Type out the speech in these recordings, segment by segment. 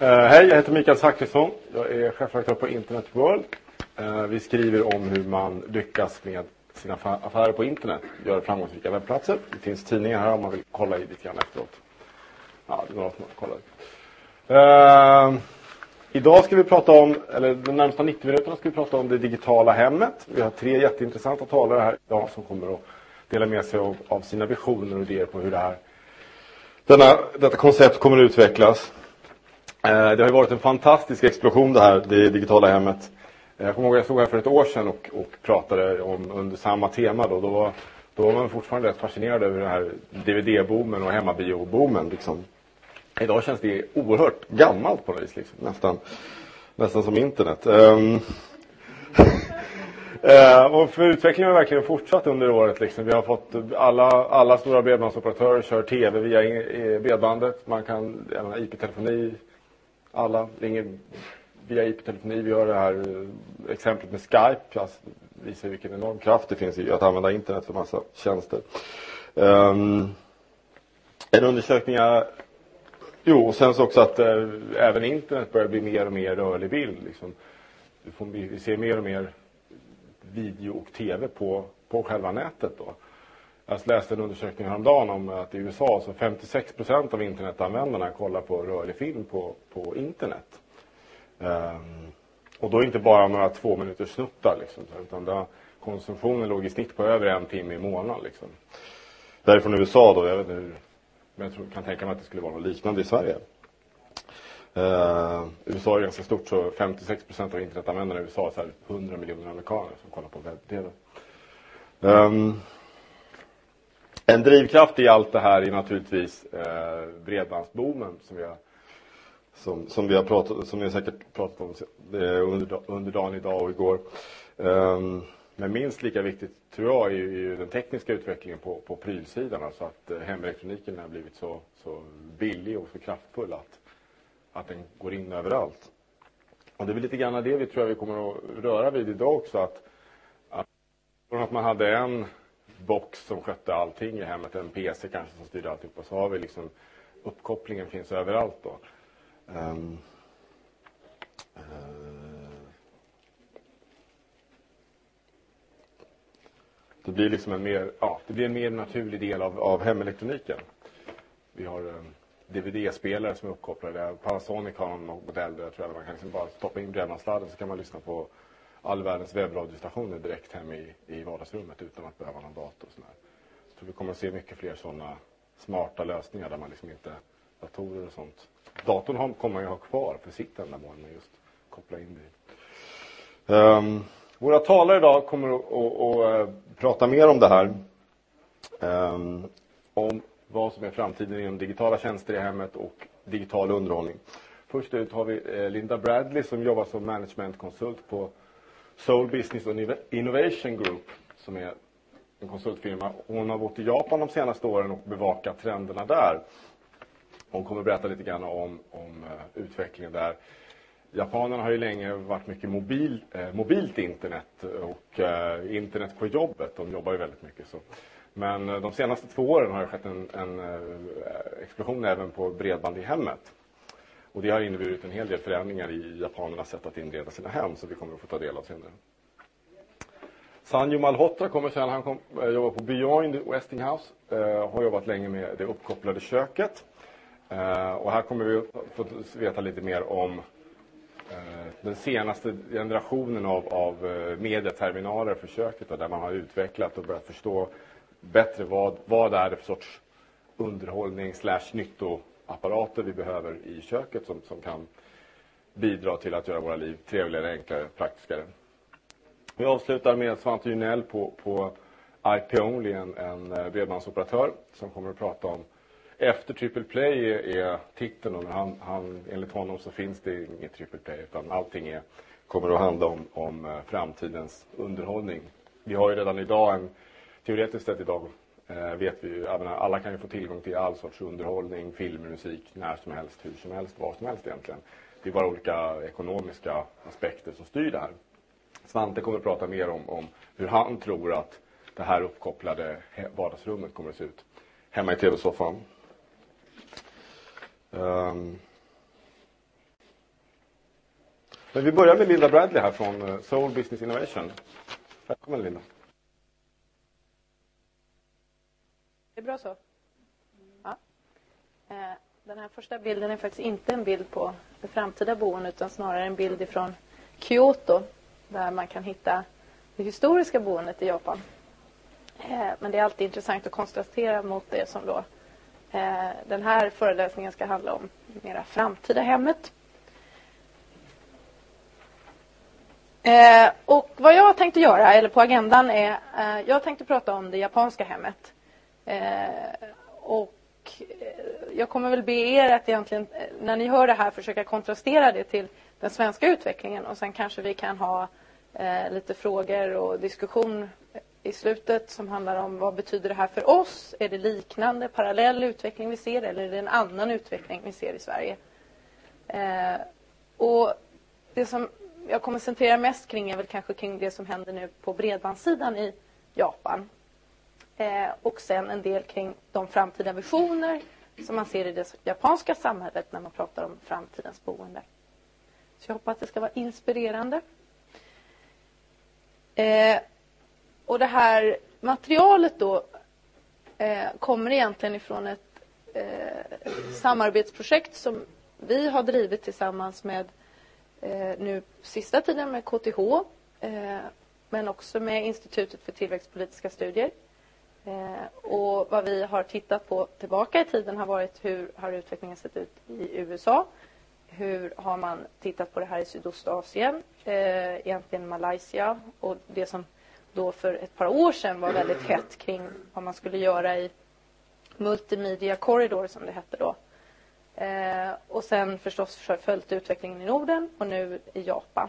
Hej, jag heter Mikael Zachrisson. Jag är chefredaktör på Internet World. Vi skriver om hur man lyckas med sina affärer på internet. Gör framgångsrika webbplatser. Det finns tidningar här om man vill kolla i lite grann efteråt. Ja, det är några som kollar. Idag ska vi prata om, eller de närmsta 90 minuterna ska vi prata om det digitala hemmet. Vi har 3 jätteintressanta talare här idag som kommer att dela med sig av sina visioner och idéer på hur detta koncept kommer att utvecklas. Det har ju varit en fantastisk explosion det digitala hemmet. Jag kommer ihåg att jag stod här för ett år sedan och pratade om under samma tema. Då var man fortfarande rätt fascinerad över den här DVD-boomen och hemmabio-boomen. Liksom. Idag känns det oerhört gammalt på något vis. Liksom. Nästan som internet. Och för utvecklingen har verkligen fortsatt under året. Liksom. Vi har fått alla stora bredbandsoperatörer kör tv via bredbandet. Man kan IP-telefoni. Alla ringer via IP-telefoni. Vi gör det här exemplet med Skype. Alltså, visar vilken enorm kraft det finns i att använda internet för massa tjänster. En undersökning och sen så också att även internet börjar bli mer och mer rörlig bild. Liksom. Vi ser mer och mer video och tv på själva nätet då. Jag läste en undersökning häromdagen om att i USA så 56% av internetanvändarna kollar på rörlig film på internet. Och då inte bara några 2 minuters snuttar liksom, utan konsumtionen låg i snitt på över 1 timme i månaden. Liksom. Därifrån USA då, jag vet inte hur, men jag kan tänka mig att det skulle vara något liknande i Sverige. USA är ganska stort, så 56% av internetanvändarna i USA är så här 100 miljoner amerikaner som kollar på webb-tv. En drivkraft i allt det här är naturligtvis bredbandsboomen som vi har säkert pratat om under dagen idag och igår. Men minst lika viktigt tror jag är ju den tekniska utvecklingen på prylsidan, alltså att hemelektroniken har blivit så billig och så kraftfull att den går in överallt. Och det är väl lite grann det vi tror vi kommer att röra vid idag också, att man hade en box som skötte allting i hemmet, en PC kanske som styrde alltihop, och så har vi liksom uppkopplingen finns överallt då. Det blir liksom en mer naturlig del av hemelektroniken. Vi har DVD-spelare som är uppkopplade. Panasonic har någon modell där jag tror att man kan liksom bara stoppa in bredbandssladden, så kan man lyssna på all världens webbradiostationer direkt hem i vardagsrummet utan att behöva någon dator och sådär. Så vi kommer att se mycket fler sådana smarta lösningar där man liksom inte datorer och sånt. Datorn kommer man ju ha kvar för sitt ändamål, men just koppla in det. Våra talare idag kommer att prata mer om det här. Om vad som är framtiden inom digitala tjänster i hemmet och digital underhållning. Först ut har vi Linda Bradley som jobbar som managementkonsult på Seoul Business Innovation Group, som är en konsultfirma. Hon har bott i Japan de senaste åren och bevakat trenderna där. Hon kommer att berätta lite grann om utvecklingen där. Japanerna har ju länge varit mycket mobilt internet och internet på jobbet. De jobbar ju väldigt mycket så. Men de senaste 2 åren har det skett en explosion även på bredband i hemmet. Och det har inneburit en hel del förändringar i japanernas sätt att inreda sina hem, så vi kommer att få ta del av senare. Sanju Malhotra kommer sen, han jobbar på Beyond Westinghouse, har jobbat länge med det uppkopplade köket. Och här kommer vi få veta lite mer om den senaste generationen av medieterminaler för köket, där man har utvecklat och börjat förstå bättre vad är det för sorts underhållning / nyttoapparater vi behöver i köket som kan bidra till att göra våra liv trevligare, enklare, praktiskare. Vi avslutar med Svante Junell på IP-Only, en bredbandsoperatör som kommer att prata om efter Triple Play är titeln, och enligt honom så finns det inget Triple Play, utan allting kommer att handla om framtidens underhållning. Vi har ju redan idag teoretiskt sett idag vet vi ju, alla kan ju få tillgång till all sorts underhållning, film, musik, när som helst, hur som helst, vad som helst egentligen. Det är bara olika ekonomiska aspekter som styr det här. Svante kommer att prata mer om hur han tror att det här uppkopplade vardagsrummet kommer att se ut hemma i tv-soffan. Men vi börjar med Linda Bradley här från Soul Business Innovation. Välkommen Linda. Det är bra så. Ja. Den här första bilden är faktiskt inte en bild på det framtida boendet utan snarare en bild från Kyoto där man kan hitta det historiska boendet i Japan. Men det är alltid intressant att kontrastera mot det som då den här föreläsningen ska handla om, mera framtida hemmet. Och vad jag tänkte göra, eller på agendan är, jag tänkte prata om det japanska hemmet. Och jag kommer väl be er att egentligen, när ni hör det här, försöka kontrastera det till den svenska utvecklingen. Och sen kanske vi kan ha lite frågor och diskussion i slutet som handlar om vad betyder det här för oss? Är det liknande, parallell utveckling vi ser eller är det en annan utveckling vi ser i Sverige? Och det som jag kommer centrera mest kring är väl kanske kring det som händer nu på bredbandssidan i Japan. Och sen en del kring de framtida visioner som man ser i det japanska samhället när man pratar om framtidens boende. Så jag hoppas att det ska vara inspirerande. Och det här materialet då kommer egentligen ifrån ett samarbetsprojekt som vi har drivit tillsammans med nu sista tiden med KTH men också med Institutet för tillväxtpolitiska studier. Och vad vi har tittat på tillbaka i tiden har varit hur har utvecklingen sett ut i USA. Hur har man tittat på det här i Sydostasien, egentligen Malaysia och det som då för ett par år sedan var väldigt hett kring vad man skulle göra i Multimedia Corridor som det hette då. Och sen förstås följt utvecklingen i Norden och nu i Japan.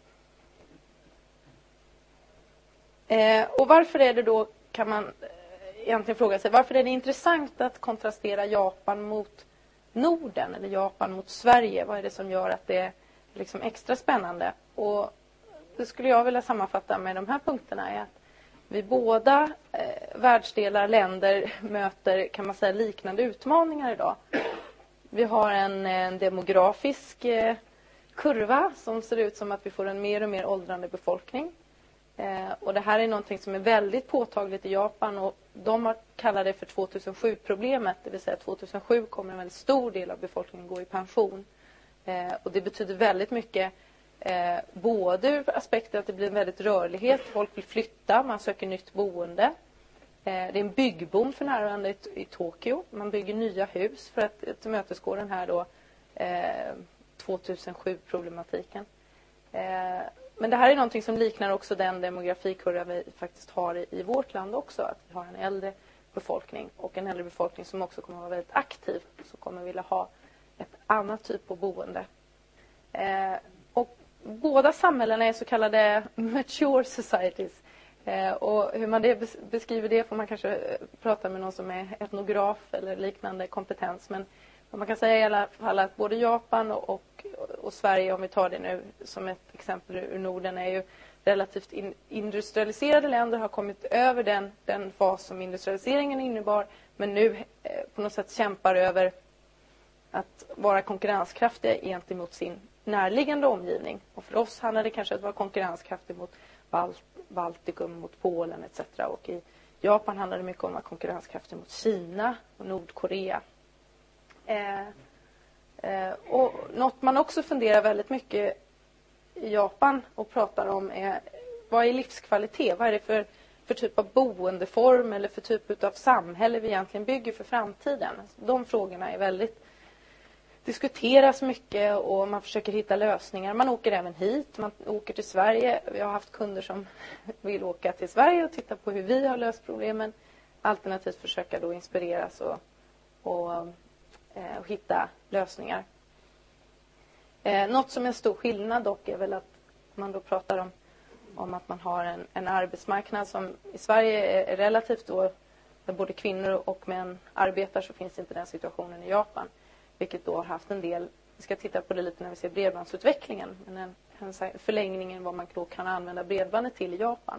Och varför är det då, kan man egentligen fråga sig, varför är det intressant att kontrastera Japan mot Norden eller Japan mot Sverige? Vad är det som gör att det är liksom extra spännande? Och det skulle jag vilja sammanfatta med de här punkterna är att vi båda världsdelar, länder möter, kan man säga, liknande utmaningar idag. Vi har en demografisk kurva som ser ut som att vi får en mer och mer åldrande befolkning. Och det här är någonting som är väldigt påtagligt i Japan och de kallar det för 2007-problemet. Det vill säga 2007 kommer en väldigt stor del av befolkningen gå i pension. Och det betyder väldigt mycket både ur aspekten att det blir en väldigt rörlighet. Folk vill flytta, man söker nytt boende. Det är en byggboom för närvarande i Tokyo. Man bygger nya hus för att tillmötesgå den här då 2007-problematiken. Men det här är någonting som liknar också den demografikurva vi faktiskt har i vårt land också. Att vi har en äldre befolkning och en äldre befolkning som också kommer att vara väldigt aktiv. Som kommer vilja ha ett annat typ av boende. Och båda samhällena är så kallade mature societies. Och hur man beskriver det får man kanske prata med någon som är etnograf eller liknande kompetens. Men man kan säga i alla fall att både Japan och Sverige, om vi tar det nu som ett exempel ur Norden, är ju relativt industrialiserade länder, har kommit över den fas som industrialiseringen innebar. Men nu på något sätt kämpar över att vara konkurrenskraftiga gentemot sin närliggande omgivning. Och för oss handlar det kanske om att vara konkurrenskraftig mot Baltikum, mot Polen etc. Och i Japan handlar det mycket om att vara konkurrenskraftig mot Kina och Nordkorea. Och något man också funderar väldigt mycket i Japan och pratar om är vad är livskvalitet? Vad är det för typ av boendeform eller för typ av samhälle vi egentligen bygger för framtiden? De frågorna är väldigt diskuteras mycket och man försöker hitta lösningar. Man åker även hit, man åker till Sverige. Vi har haft kunder som vill åka till Sverige och titta på hur vi har löst problemen. Alternativt försöka då inspireras och hitta lösningar. Något som är en stor skillnad dock är väl att man då pratar om att man har en arbetsmarknad som i Sverige är relativt då där både kvinnor och män arbetar, så finns inte den situationen i Japan. Vilket då har haft en del, vi ska titta på det lite när vi ser bredbandsutvecklingen, men en förlängningen vad man då kan använda bredbandet till i Japan.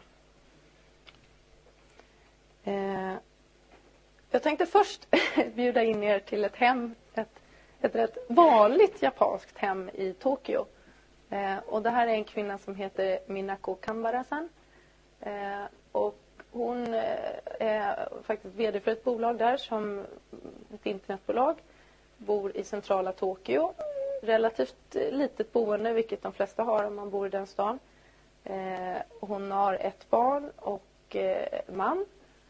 Jag tänkte först bjuda in er till ett hem, ett rätt vanligt japanskt hem i Tokyo. Och det här är en kvinna som heter Minako Kambarasan. Och hon är faktiskt vd för ett bolag där, som ett internetbolag. Bor i centrala Tokyo. Relativt litet boende, vilket de flesta har om man bor i den stan. Hon har ett barn och man.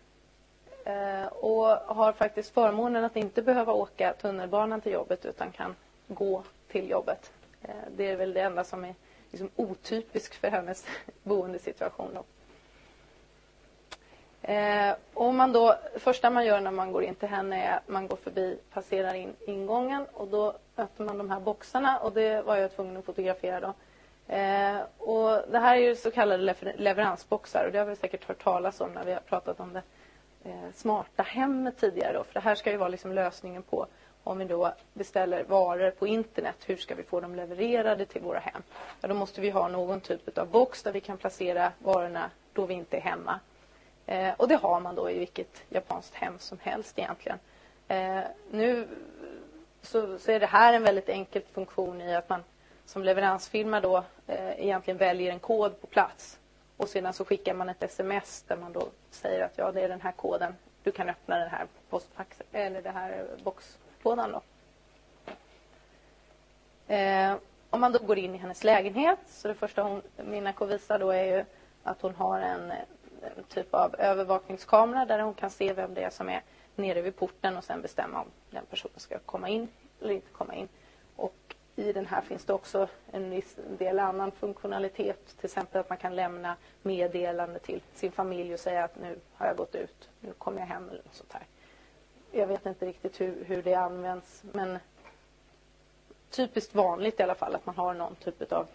Och har faktiskt förmånen att inte behöva åka tunnelbanan till jobbet utan kan gå till jobbet. Det är väl det enda som är liksom otypiskt för hennes boendesituation då. Och man då, första man gör när man går in till henne är att man går förbi, passerar in ingången och då öppnar man de här boxarna och det var jag tvungen att fotografera då. Och det här är ju så kallade leveransboxar och det har vi säkert hört talas om när vi har pratat om det smarta hemmet tidigare då. För det här ska ju vara liksom lösningen på om vi då beställer varor på internet, hur ska vi få dem levererade till våra hem? Ja, då måste vi ha någon typ av box där vi kan placera varorna då vi inte är hemma. Och det har man då i vilket japanskt hem som helst egentligen. Nu så är det här en väldigt enkel funktion i att man som leveransfirma då egentligen väljer en kod på plats. Och sedan så skickar man ett sms där man då säger att ja, det är den här koden. Du kan öppna den här postfaxen eller det här boxkoden då. Om man då går in i hennes lägenhet, så det första Minako visar då är ju att hon har en typ av övervakningskamera där hon kan se vem det är som är nere vid porten och sen bestämma om den personen ska komma in eller inte komma in. Och i den här finns det också en viss del annan funktionalitet, till exempel att man kan lämna meddelande till sin familj och säga att nu har jag gått ut, nu kommer jag hem eller något sånt här. Jag vet inte riktigt hur det används, men typiskt vanligt i alla fall att man har någon typ av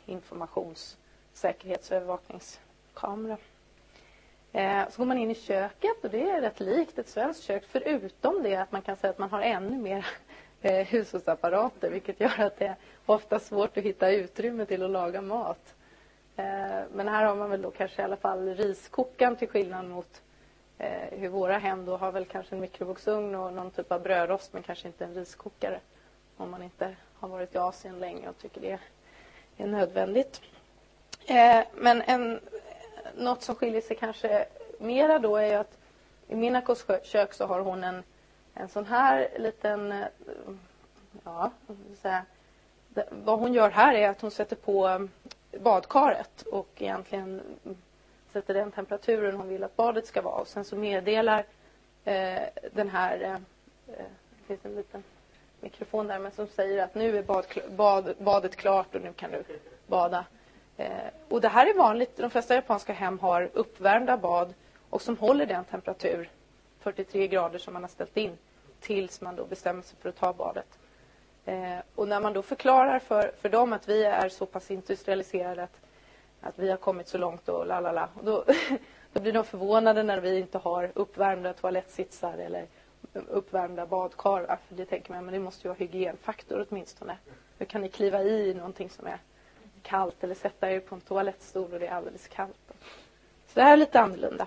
informationssäkerhetsövervakningskamera. Så går man in i köket och det är rätt likt ett svenskt kök, förutom det att man kan säga att man har ännu mer hushållsapparater, vilket gör att det är ofta svårt att hitta utrymme till att laga mat. Men här har man väl då kanske i alla fall riskokaren, till skillnad mot hur våra hem då har väl kanske en mikrovågsugn och någon typ av brödrost, men kanske inte en riskokare om man inte har varit i Asien länge och tycker det är nödvändigt. Men något som skiljer sig kanske mera då är ju att i Minakos kök så har hon en sån här liten, ja, vad hon gör här är att hon sätter på badkaret och egentligen sätter den temperaturen hon vill att badet ska vara. Och sen så meddelar den här, det finns en liten mikrofon där, men som säger att nu är badet klart och nu kan du bada. Och det här är vanligt, de flesta japanska hem har uppvärmda bad och som håller den temperatur, 43 grader som man har ställt in, tills man då bestämmer sig för att ta badet. Och när man då förklarar för dem att vi är så pass industrialiserade att vi har kommit så långt och lalala, och då blir de förvånade när vi inte har uppvärmda toalettsitsar eller uppvärmda badkar. För det tänker man, men det måste ju vara hygienfaktor åtminstone. Hur kan ni kliva i någonting som är kallt eller sätta er på en toalettstol och det är alldeles kallt? Så det här är lite annorlunda.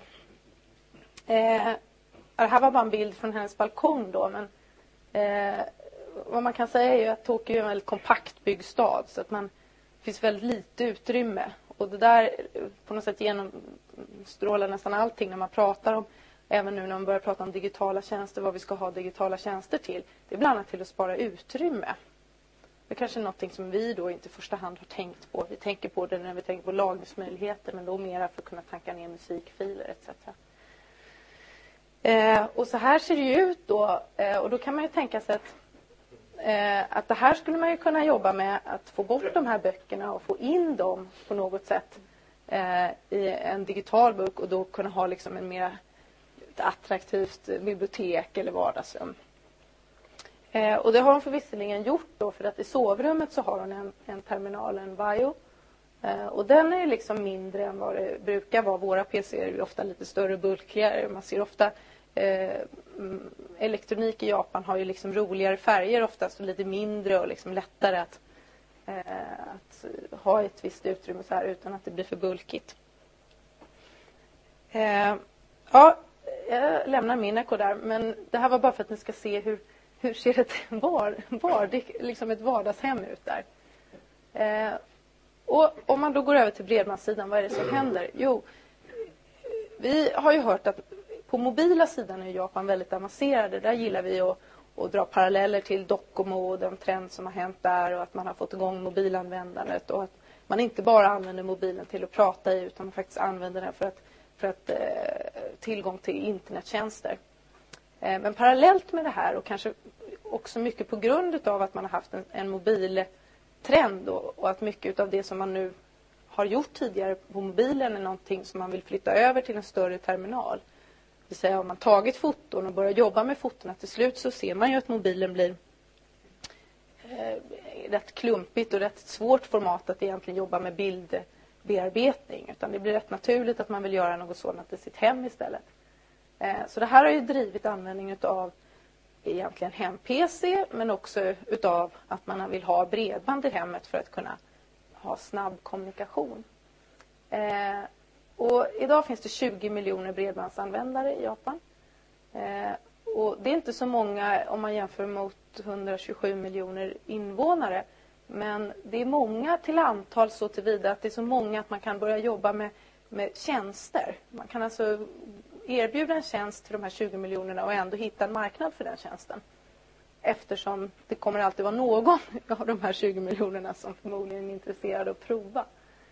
Det här var bara en bild från hennes balkong då, men vad man kan säga är ju att Tokyo är en väldigt kompakt byggstad, så att det finns väldigt lite utrymme. Och det där på något sätt genomstrålar nästan allting när man pratar om, även nu när man börjar prata om digitala tjänster, vad vi ska ha digitala tjänster till. Det är bland annat till att spara utrymme. Det är kanske är något som vi då inte i första hand har tänkt på. Vi tänker på det när vi tänker på lagringsmöjligheter, men då mera för att kunna tanka ner musikfiler etc. Och så här ser det ju ut då. Och då kan man ju tänka sig att det här skulle man ju kunna jobba med, att få bort de här böckerna och få in dem på något sätt i en digital bok och då kunna ha liksom en mer attraktivt bibliotek eller vardagsrum. Och det har hon förvisserligen gjort då, för att i sovrummet så har hon en terminal, en Vaio. Och den är liksom mindre än vad det brukar vara. Våra PC är ju ofta lite större och bulkigare. Man ser ofta elektronik i Japan har ju liksom roligare färger oftast och lite mindre och liksom lättare att ha ett visst utrymme så här utan att det blir för bulkigt. Ja, jag lämnar Minako där, men det här var bara för att ni ska se hur ser liksom ett vardagshem ut där. Och om man då går över till bredbandssidan, vad är det som händer? Jo, vi har ju hört att på mobila sidan är Japan väldigt avancerade. Där gillar vi att dra paralleller till Docomo och den trend som har hänt där och att man har fått igång mobilanvändandet och att man inte bara använder mobilen till att prata i utan man faktiskt använder den för att tillgång till internettjänster. Men parallellt med det här och kanske också mycket på grund av att man har haft en mobiltrend och att mycket av det som man nu har gjort tidigare på mobilen är någonting som man vill flytta över till en större terminal. Det vill säga om man tagit foton och börjar jobba med fotona till slut så ser man ju att mobilen blir rätt klumpigt och rätt svårt format att egentligen jobba med bildbearbetning. Utan det blir rätt naturligt att man vill göra något sådant i sitt hem istället. Så det här har ju drivit användning av egentligen hem-PC men också utav att man vill ha bredband i hemmet för att kunna ha snabb kommunikation. Och idag finns det 20 miljoner bredbandsanvändare i Japan. Och det är inte så många om man jämför mot 127 miljoner invånare. Men det är många till antal så tillvida att det är så många att man kan börja jobba med tjänster. Man kan alltså erbjuda en tjänst till de här 20 miljonerna och ändå hitta en marknad för den tjänsten. Eftersom det kommer alltid vara någon av de här 20 miljonerna som förmodligen är intresserad av att prova.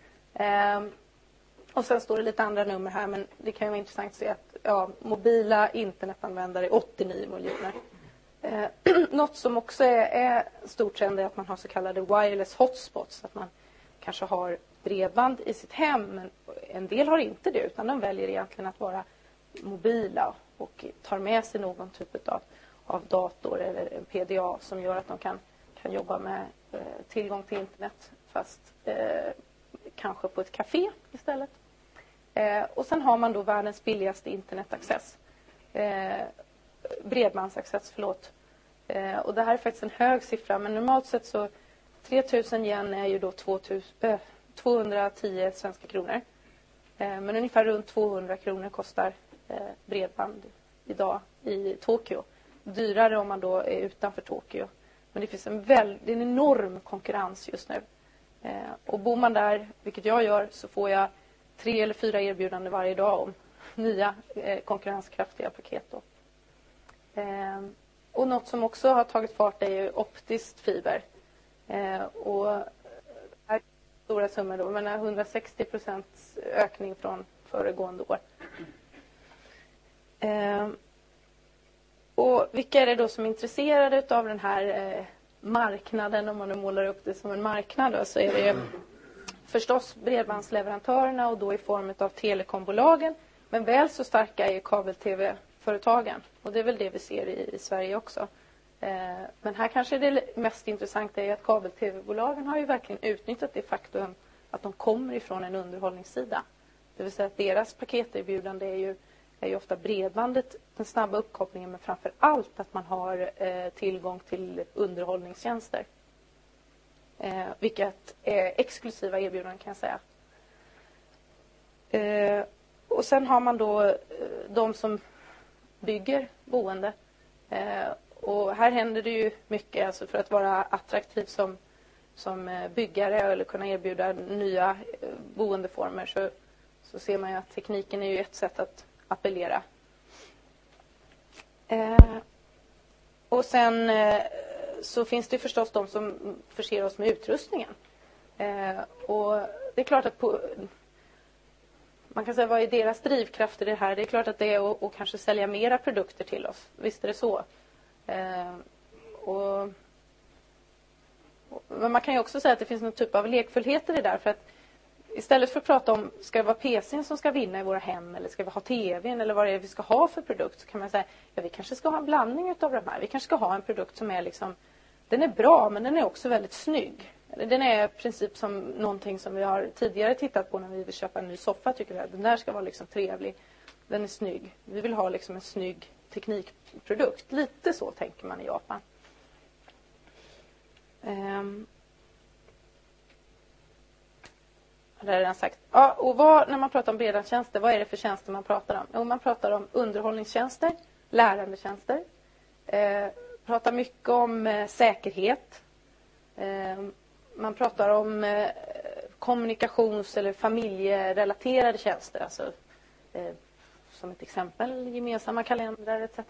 Och sen står det lite andra nummer här men det kan ju vara intressant att se att mobila internetanvändare är 89 miljoner. Något som också är stort trend är att man har så kallade wireless hotspots. Att man kanske har bredband i sitt hem men en del har inte det utan de väljer egentligen att vara mobila och tar med sig någon typ av dator eller en PDA som gör att de kan jobba med tillgång till internet fast kanske på ett café istället. Och sen har man då världens billigaste internetaccess. Bredbandsaccess, förlåt. Och det här är faktiskt en hög siffra men normalt sett så 3000 yen är ju då 210 svenska kronor. Men ungefär runt 200 kronor kostar bredband idag i Tokyo. Dyrare om man då är utanför Tokyo. Men det finns en enorm konkurrens just nu. Och bor man där, vilket jag gör, så får jag 3 eller 4 erbjudanden varje dag om nya konkurrenskraftiga paket. Då. Och något som också har tagit fart är ju optiskt fiber. Och här är stora summor då, men 160% ökning från föregående år. Och vilka är det då som är intresserade av den här marknaden, om man nu målar upp det som en marknad då, så är det förstås bredbandsleverantörerna och då i form av telekombolagen, men väl så starka är kabel-tv-företagen och det är väl det vi ser i Sverige också. Men här kanske det mest intressanta är att kabel-tv-bolagen har ju verkligen utnyttjat det faktum att de kommer ifrån en underhållningssida. Det vill säga att deras paketerbjudande är ju ofta bredbandet, den snabba uppkopplingen, men framför allt att man har tillgång till underhållningstjänster. Vilket är exklusiva erbjudanden kan jag säga. Och sen har man då de som bygger boende. Och här händer det ju mycket alltså för att vara attraktiv som byggare eller kunna erbjuda nya boendeformer så ser man ju att tekniken är ju ett sätt att appellera. Och sen så finns det förstås de som förser oss med utrustningen. Och det är klart att man kan säga vad är deras drivkraft i det här? Det är klart att det är att kanske sälja mera produkter till oss. Visst är det så. Men man kan ju också säga att det finns någon typ av lekfullhet i det där. För att istället för att prata om ska det vara PC:n som ska vinna i våra hem eller ska vi ha TV:n eller vad det är vi ska ha för produkt, så kan man säga vi kanske ska ha en blandning av de här. Vi kanske ska ha en produkt som är liksom, den är bra men den är också väldigt snygg. Den är i princip som någonting som vi har tidigare tittat på när vi vill köpa en ny soffa, tycker vi att den där ska vara liksom trevlig. Den är snygg. Vi vill ha liksom en snygg teknikprodukt. Lite så tänker man i Japan. Det har jag redan sagt. Ja, och när man pratar om bredbandstjänster, vad är det för tjänster man pratar om? Jo, man pratar om underhållningstjänster, lärandetjänster. Pratar mycket om säkerhet. Man pratar om kommunikations- eller familjerelaterade tjänster. Alltså, som ett exempel, gemensamma kalendrar etc.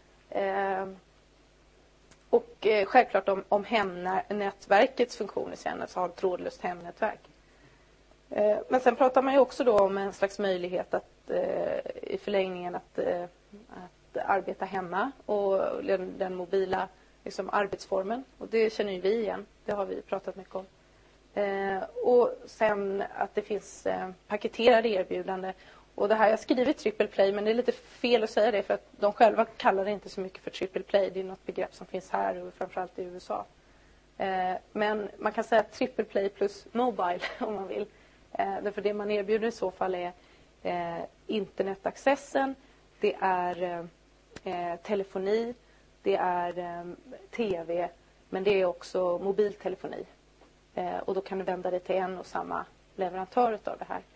Och självklart om hemnätverkets funktioner sen, alltså ha ett trådlöst hemnätverk. Men sen pratar man ju också då om en slags möjlighet att i förlängningen att arbeta hemma och den mobila liksom, arbetsformen. Och det känner ju vi igen, det har vi pratat mycket om. Och sen att det finns paketerade erbjudanden. Och det här, jag har skrivit triple play, men det är lite fel att säga det för att de själva kallar det inte så mycket för triple play. Det är något begrepp som finns här och framförallt i USA. Men man kan säga triple play plus mobile om man vill. Därför det man erbjuder i så fall är internetaccessen, det är telefoni, det är tv, men det är också mobiltelefoni. Och då kan du vända dig till en och samma leverantör av det här.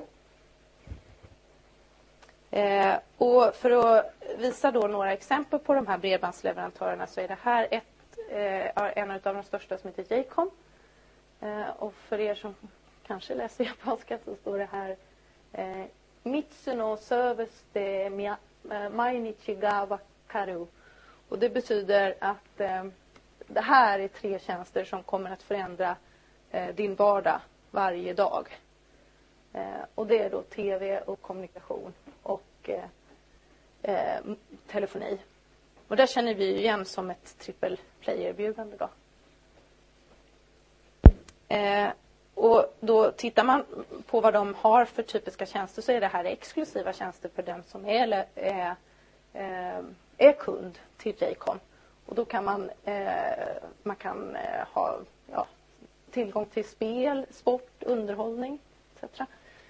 Och för att visa då några exempel på de här bredbandsleverantörerna så är det här en av de största som heter Jaycom. Och för er som kanske läser japanska så står det här Mitsuno service de mainichi ga wakaru. Och det betyder att det här är 3 tjänster som kommer att förändra din vardag varje dag. Och det är då tv och kommunikation och telefoni. Och där känner vi igen som ett triple play-erbjudande då. Och då tittar man på vad de har för typiska tjänster så är det här exklusiva tjänster för den som är kund till Jaycom. Och då kan man kan ha tillgång till spel, sport, underhållning etc.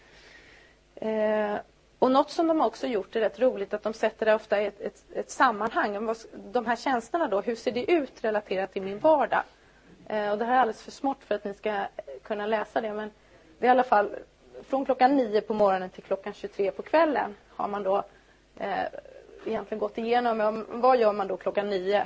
Och något som de också gjort är rätt roligt att de sätter det ofta i ett sammanhang. De här tjänsterna då, hur ser det ut relaterat till min vardag? Och det här är alldeles för smått för att ni ska kunna läsa det. Men det är i alla fall från klockan 9 på morgonen till klockan 23 på kvällen har man då egentligen gått igenom. Vad gör man då klockan 9?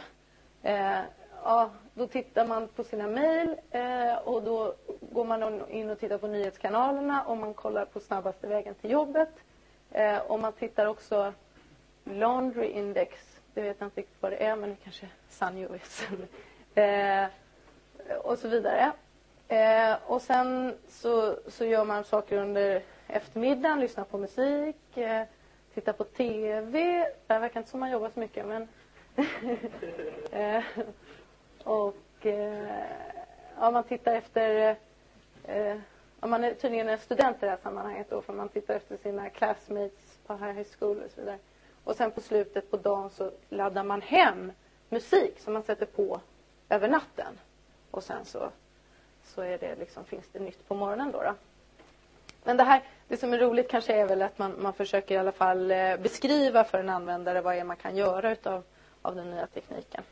Då tittar man på sina mejl och då går man in och tittar på nyhetskanalerna och man kollar på snabbaste vägen till jobbet. Och man tittar också Laundry Index. Det vet jag inte riktigt vad det är, men det kanske Sanjo vet. Och så vidare. Och sen så gör man saker under eftermiddagen, lyssnar på musik, tittar på tv. Det verkar inte som man jobbar så mycket, men och man tittar efter man är tydligen en student i det här sammanhanget då, för man tittar efter sina classmates på high school och så vidare. Och sen på slutet på dagen så laddar man hem musik som man sätter på över natten. Och sen så är det liksom, finns det nytt på morgonen då. Men det som är roligt kanske är väl att man försöker i alla fall beskriva för en användare vad är man kan göra av den nya tekniken.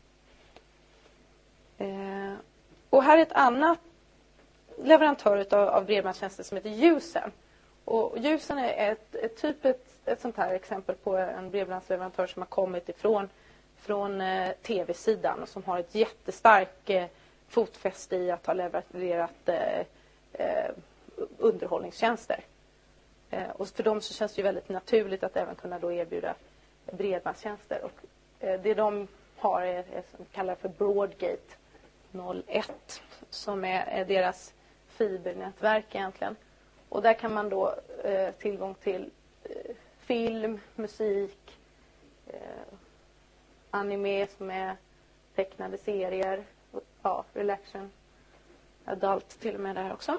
Och här är ett annat leverantör av bredbandstjänster som heter Usen. Och Usen är ett sånt här exempel på en bredbandsleverantör som har kommit från tv-sidan och som har ett jättestarkt fotfäste i att ha levererat underhållningstjänster. Och för dem så känns det ju väldigt naturligt att även kunna då erbjuda bredbandstjänster. Och det de har är som kallas för Broadgate 01 som är deras fibernätverk egentligen. Och där kan man då tillgång till film, musik, anime som är tecknade serier, relaxation, adult till och med där också.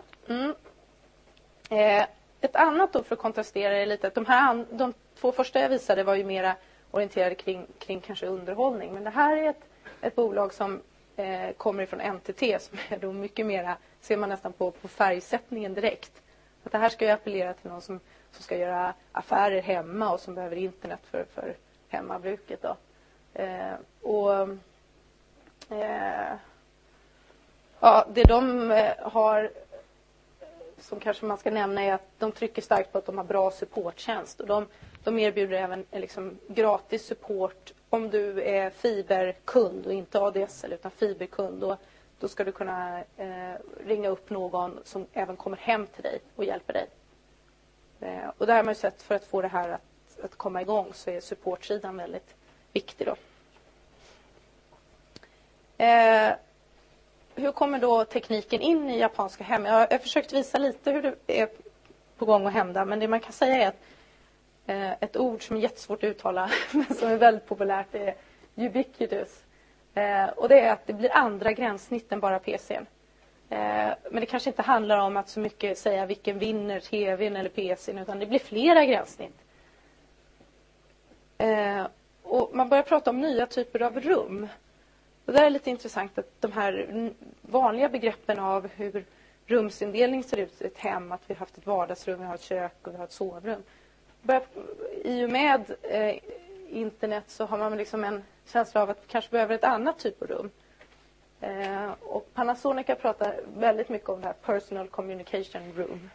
Ett annat då för att kontrastera är lite att de 2 första jag visade var ju mera orienterade kring kanske underhållning. Men det här är ett bolag som kommer ifrån NTT som är då mycket mera, ser man nästan på färgsättningen direkt. Att det här ska ju appellera till någon som ska göra affärer hemma och som behöver internet för hemmabruket då. Det de har som kanske man ska nämna är att de trycker starkt på att de har bra supporttjänst. Och de erbjuder även liksom gratis support om du är fiberkund och inte ADSL utan fiberkund. Och då ska du kunna ringa upp någon som även kommer hem till dig och hjälper dig. Och där har man ju sett, för att få det här att komma igång, så är supportsidan väldigt viktig då. Hur kommer då tekniken in i japanska hem? Jag har försökt visa lite hur det är på gång att hända, men det man kan säga är att ett ord som är jättesvårt att uttala men som är väldigt populärt är ubiquitous. Och det är att det blir andra gränssnitt än bara PC:n. Men det kanske inte handlar om att så mycket säga vilken vinner, TV:n eller PC:n, utan det blir flera gränssnitt. Och man börjar prata om nya typer av rum. Och det är lite intressant att de här vanliga begreppen av hur rumsindelning ser ut i ett hem, att vi har haft ett vardagsrum, vi har ett kök och vi har ett sovrum. I och med internet så har man liksom en känsla av att vi kanske behöver ett annat typ av rum. Och Panasonic pratar väldigt mycket om det här personal communication room.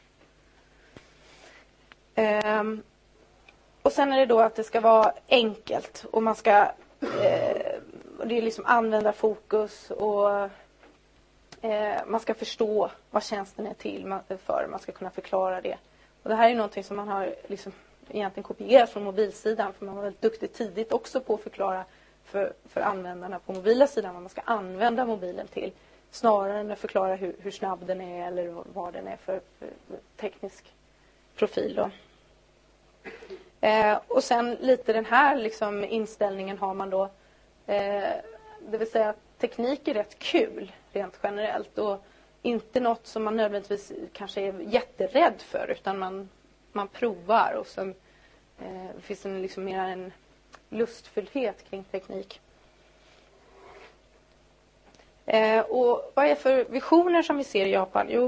Och sen är det då att det ska vara enkelt och man ska det är liksom användarfokus och man ska förstå vad tjänsten är till för. Man ska kunna förklara det. Och det här är någonting som man har liksom egentligen kopierat från mobilsidan, för man var väldigt duktig tidigt också på att förklara för användarna på mobila sidan vad man ska använda mobilen till, snarare än att förklara hur snabb den är eller vad den är för teknisk profil då. Och sen lite den här liksom inställningen har man då, det vill säga att teknik är rätt kul rent generellt och inte något som man nödvändigtvis kanske är jätterädd för, utan man provar och sen finns det liksom mer en lustfullhet kring teknik. Och vad är det för visioner som vi ser i Japan? Jo,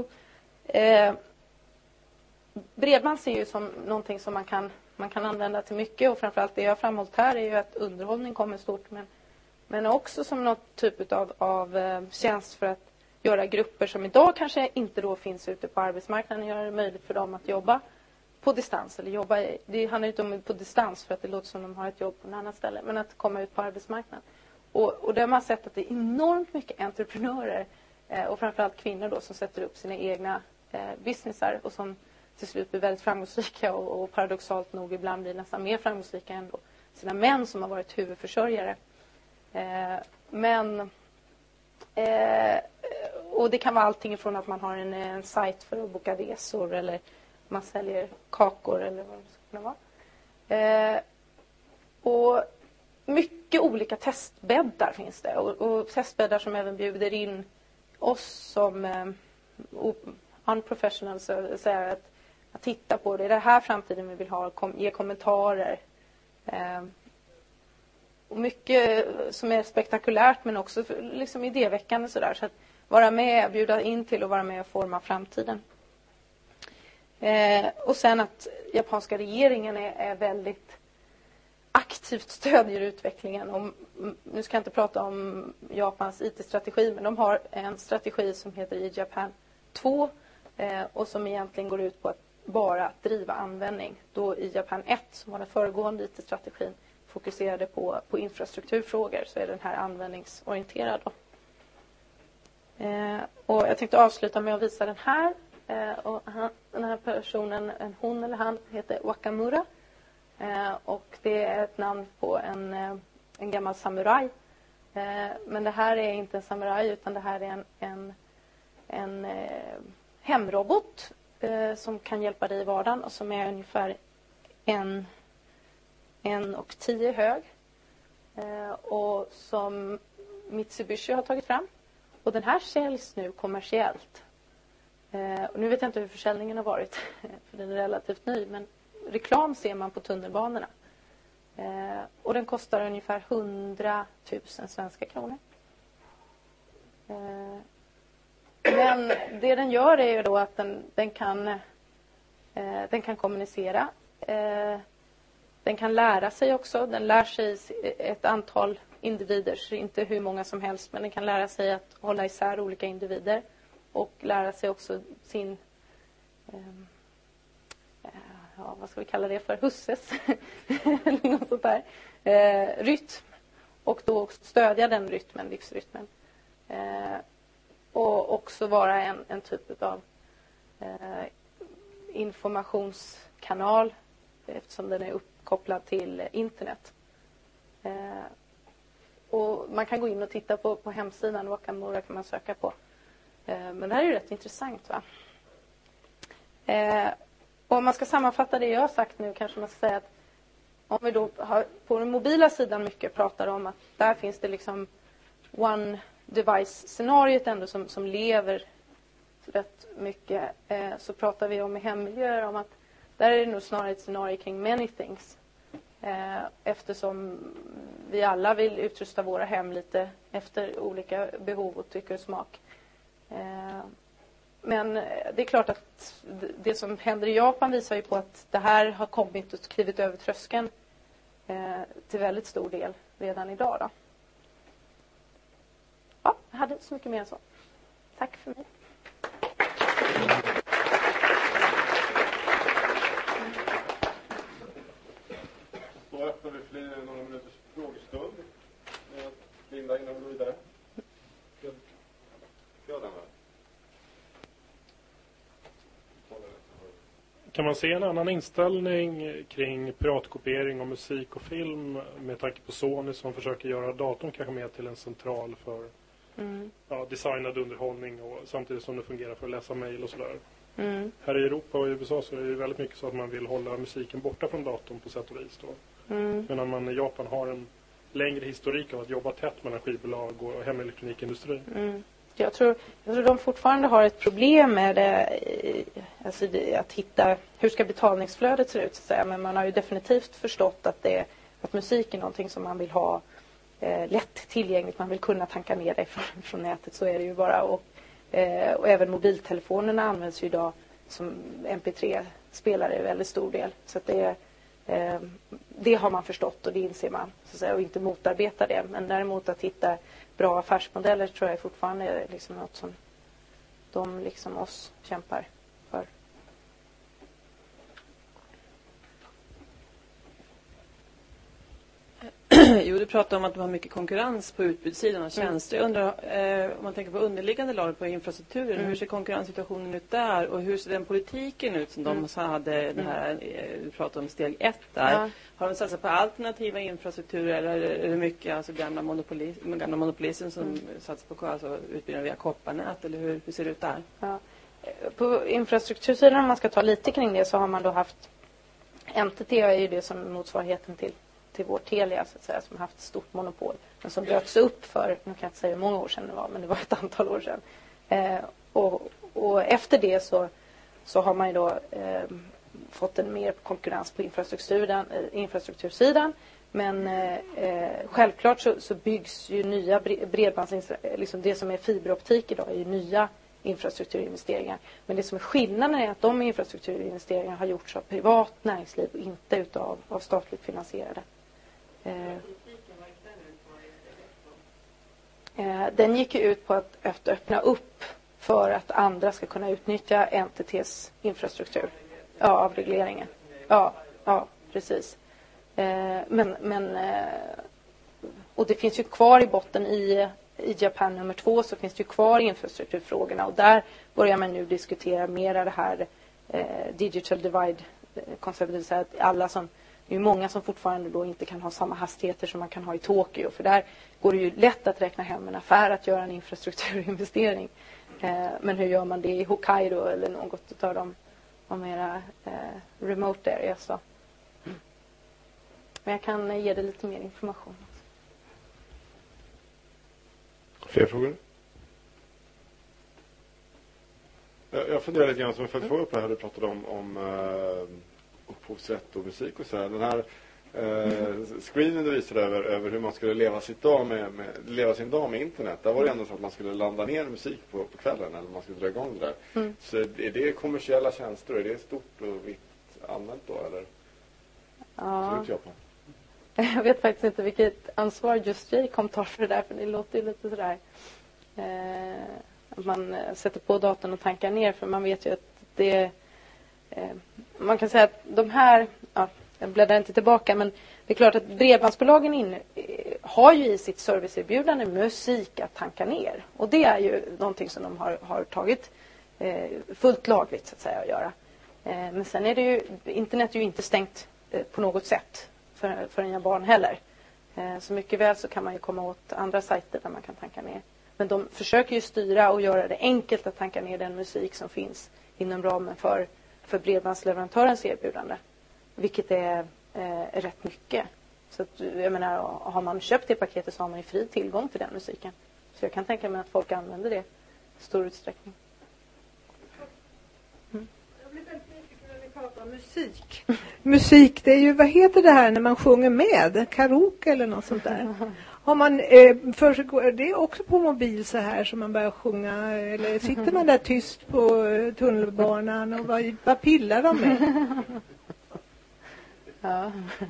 bredband ser ju som någonting som man kan använda till mycket, och framförallt det jag har framhållit här är ju att underhållning kommer stort, men också som något typ av tjänst för att göra grupper som idag kanske inte då finns ute på arbetsmarknaden, göra det möjligt för dem att jobba på distans, eller det handlar inte om på distans för att det låter som de har ett jobb på en annan ställe, men att komma ut på arbetsmarknaden. Och där har man sett att det är enormt mycket entreprenörer och framförallt kvinnor då som sätter upp sina egna businessar och som till slut blir väldigt framgångsrika och paradoxalt nog ibland blir nästan mer framgångsrika än då sina män som har varit huvudförsörjare. Och det kan vara allting från att man har en sajt för att boka resor eller man säljer kakor eller vad det ska kunna vara. Och mycket olika testbäddar finns det. Och testbäddar som även bjuder in oss som unprofessionals att titta på det. Det är det här framtiden vi vill ha, ge kommentarer. Och mycket som är spektakulärt men också liksom idéväckande sådär. Så att vara med, bjuda in till och vara med och forma framtiden. Och sen att japanska regeringen är väldigt aktivt stödjer utvecklingen. Och nu ska jag inte prata om Japans IT-strategi, men de har en strategi som heter eJapan 2 och som egentligen går ut på att bara driva användning. Då eJapan 1, som var den föregående IT-strategin, fokuserade på infrastrukturfrågor, så är den här användningsorienterad då. Och jag tänkte avsluta med att visa den här. Och den här personen, hon eller han, heter Wakamura. Och det är ett namn på en gammal samuraj. Men det här är inte en samuraj, utan det här är en hemrobot som kan hjälpa dig i vardagen och som är ungefär 1,10 hög. Och som Mitsubishi har tagit fram. Och den här säljs nu kommersiellt. Och nu vet jag inte hur försäljningen har varit, för den är relativt ny, men reklam ser man på tunnelbanorna. Och den kostar ungefär 100 000 svenska kronor. Men det den gör är ju då att den kan kommunicera. Den kan lära sig också. Den lär sig ett antal individer, så inte hur många som helst, men den kan lära sig att hålla isär olika individer. Och lära sig också sin, vad ska vi kalla det för, husses, eller något sånt där, rytm. Och då också stödja den rytmen, livsrytmen. och också vara en typ av informationskanal eftersom den är uppkopplad till internet. Och man kan gå in och titta på hemsidan, Wakamura kan man söka på. Men det här är ju rätt intressant, va? Om man ska sammanfatta det jag har sagt nu kanske man ska säga att om vi då har på den mobila sidan mycket pratar om att där finns det liksom one device-scenariot ändå som lever rätt mycket, så pratar vi om i hemmiljöer om att där är det nog snarare ett scenario kring many things, eftersom vi alla vill utrusta våra hem lite efter olika behov och tycke och smak. Men det är klart att det som händer i Japan visar ju på att det här har kommit och skrivit över tröskeln till väldigt stor del redan idag då. Ja, jag hade inte så mycket mer än så. Tack för mig. Då öppnar vi för några minuters frågestund. Linda, innan vi går vidare. Gör den här. Kan man se en annan inställning kring piratkopiering av musik och film med tanke på Sony som försöker göra datorn kanske mer till en central för designad underhållning och samtidigt som det fungerar för att läsa mejl och sådär. Här i Europa och i USA så är det väldigt mycket så att man vill hålla musiken borta från datorn på sätt och vis då. Medan man i Japan har en längre historik av att jobba tätt mellan skivbolag och hemelektronikindustrin. Jag tror de fortfarande har ett problem med alltså att hitta hur ska betalningsflödet se ut så att säga. Men man har ju definitivt förstått att musik är någonting som man vill ha lätt tillgängligt. Man vill kunna tanka ner det från nätet, så är det ju bara. Och även mobiltelefonerna används ju idag som MP3-spelare i väldigt stor del. Så att det har man förstått och det inser man så att säga, och inte motarbetar det. Men däremot att hitta bra affärsmodeller tror jag fortfarande är liksom något som de liksom oss kämpar för. Jo, du pratar om att de har mycket konkurrens på utbudssidan av tjänster. Jag undrar, om man tänker på underliggande lager på infrastrukturen, hur ser konkurrenssituationen ut där och hur ser den politiken ut som de hade det här, du pratar om steg 1 där. Ja. Har de satsat på alternativa infrastrukturer eller är det mycket alltså gamla monopolisten som satsar på alltså, utbyggnad via kopparnät eller hur ser det ut där? Ja. På infrastruktursidan, om man ska ta lite kring det, så har man då haft NTT är ju det som motsvarigheten till vår Telia så att säga, som har haft ett stort monopol men som bröts upp för, nu kan jag inte säga hur många år sedan det var, men det var ett antal år sedan. Och efter det så har man ju då fått en mer konkurrens på infrastruktursidan, men självklart så byggs ju nya liksom det som är fiberoptik idag är ju nya infrastrukturinvesteringar. Men det som är skillnaden är att de infrastrukturinvesteringar har gjorts av privat näringsliv och inte av statligt finansierade. Den gick ju ut på att öppna upp för att andra ska kunna utnyttja NTTs infrastruktur. Ja, avregleringen. Ja, precis. Och det finns ju kvar i botten i Japan nummer 2 så finns det ju kvar infrastrukturfrågorna och där börjar man nu diskutera mera det här digital divide-konceptet, det vill säga att alla som, det är många som fortfarande då inte kan ha samma hastigheter som man kan ha i Tokyo, för där går det ju lätt att räkna hem en affär att göra en infrastrukturinvestering. Men hur gör man det i Hokkaido eller något av de mera remote areas då? Men jag kan ge dig lite mer information. Fler frågor? Jag funderar lite grann som en följdfråga på det här du pratade om upphovsrätt och musik och så här. Den här screenen du visade över hur man skulle leva sin dag med internet. Där var det ändå så att man skulle ladda ner musik på kvällen eller man skulle dra igång det där. Så är det kommersiella tjänster? Är det stort och vitt använt då? Eller? Ja. Jag vet faktiskt inte vilket ansvar just Jaycom tar för det där, för det låter ju lite sådär att man sätter på datorn och tankar ner, för man vet ju att det man kan säga att de här, jag bläddrar inte tillbaka, men Det är klart att bredbandsbolagen har ju i sitt serviceerbjudande musik att tanka ner. Och det är ju någonting som de har tagit fullt lagligt så att säga att göra. Men sen är det ju, internet är ju inte stängt på något sätt för en barn heller. Så mycket väl så kan man ju komma åt andra sajter där man kan tanka ner. Men de försöker ju styra och göra det enkelt att tanka ner den musik som finns inom ramen för bredbandsleverantörens erbjudande. Vilket är rätt mycket. Så att, jag menar, har man köpt det paketet så har man ju fri tillgång till den musiken. Så jag kan tänka mig att folk använder det i stor utsträckning. Jag blir väldigt nyfiken när ni pratar om musik. Musik, det är ju, vad heter det här när man sjunger med? Karaoke eller något sånt där. Har man, försiggår det också på mobil så här som man börjar sjunga? Eller sitter man där tyst på tunnelbanan och vad pillar de med? Ja.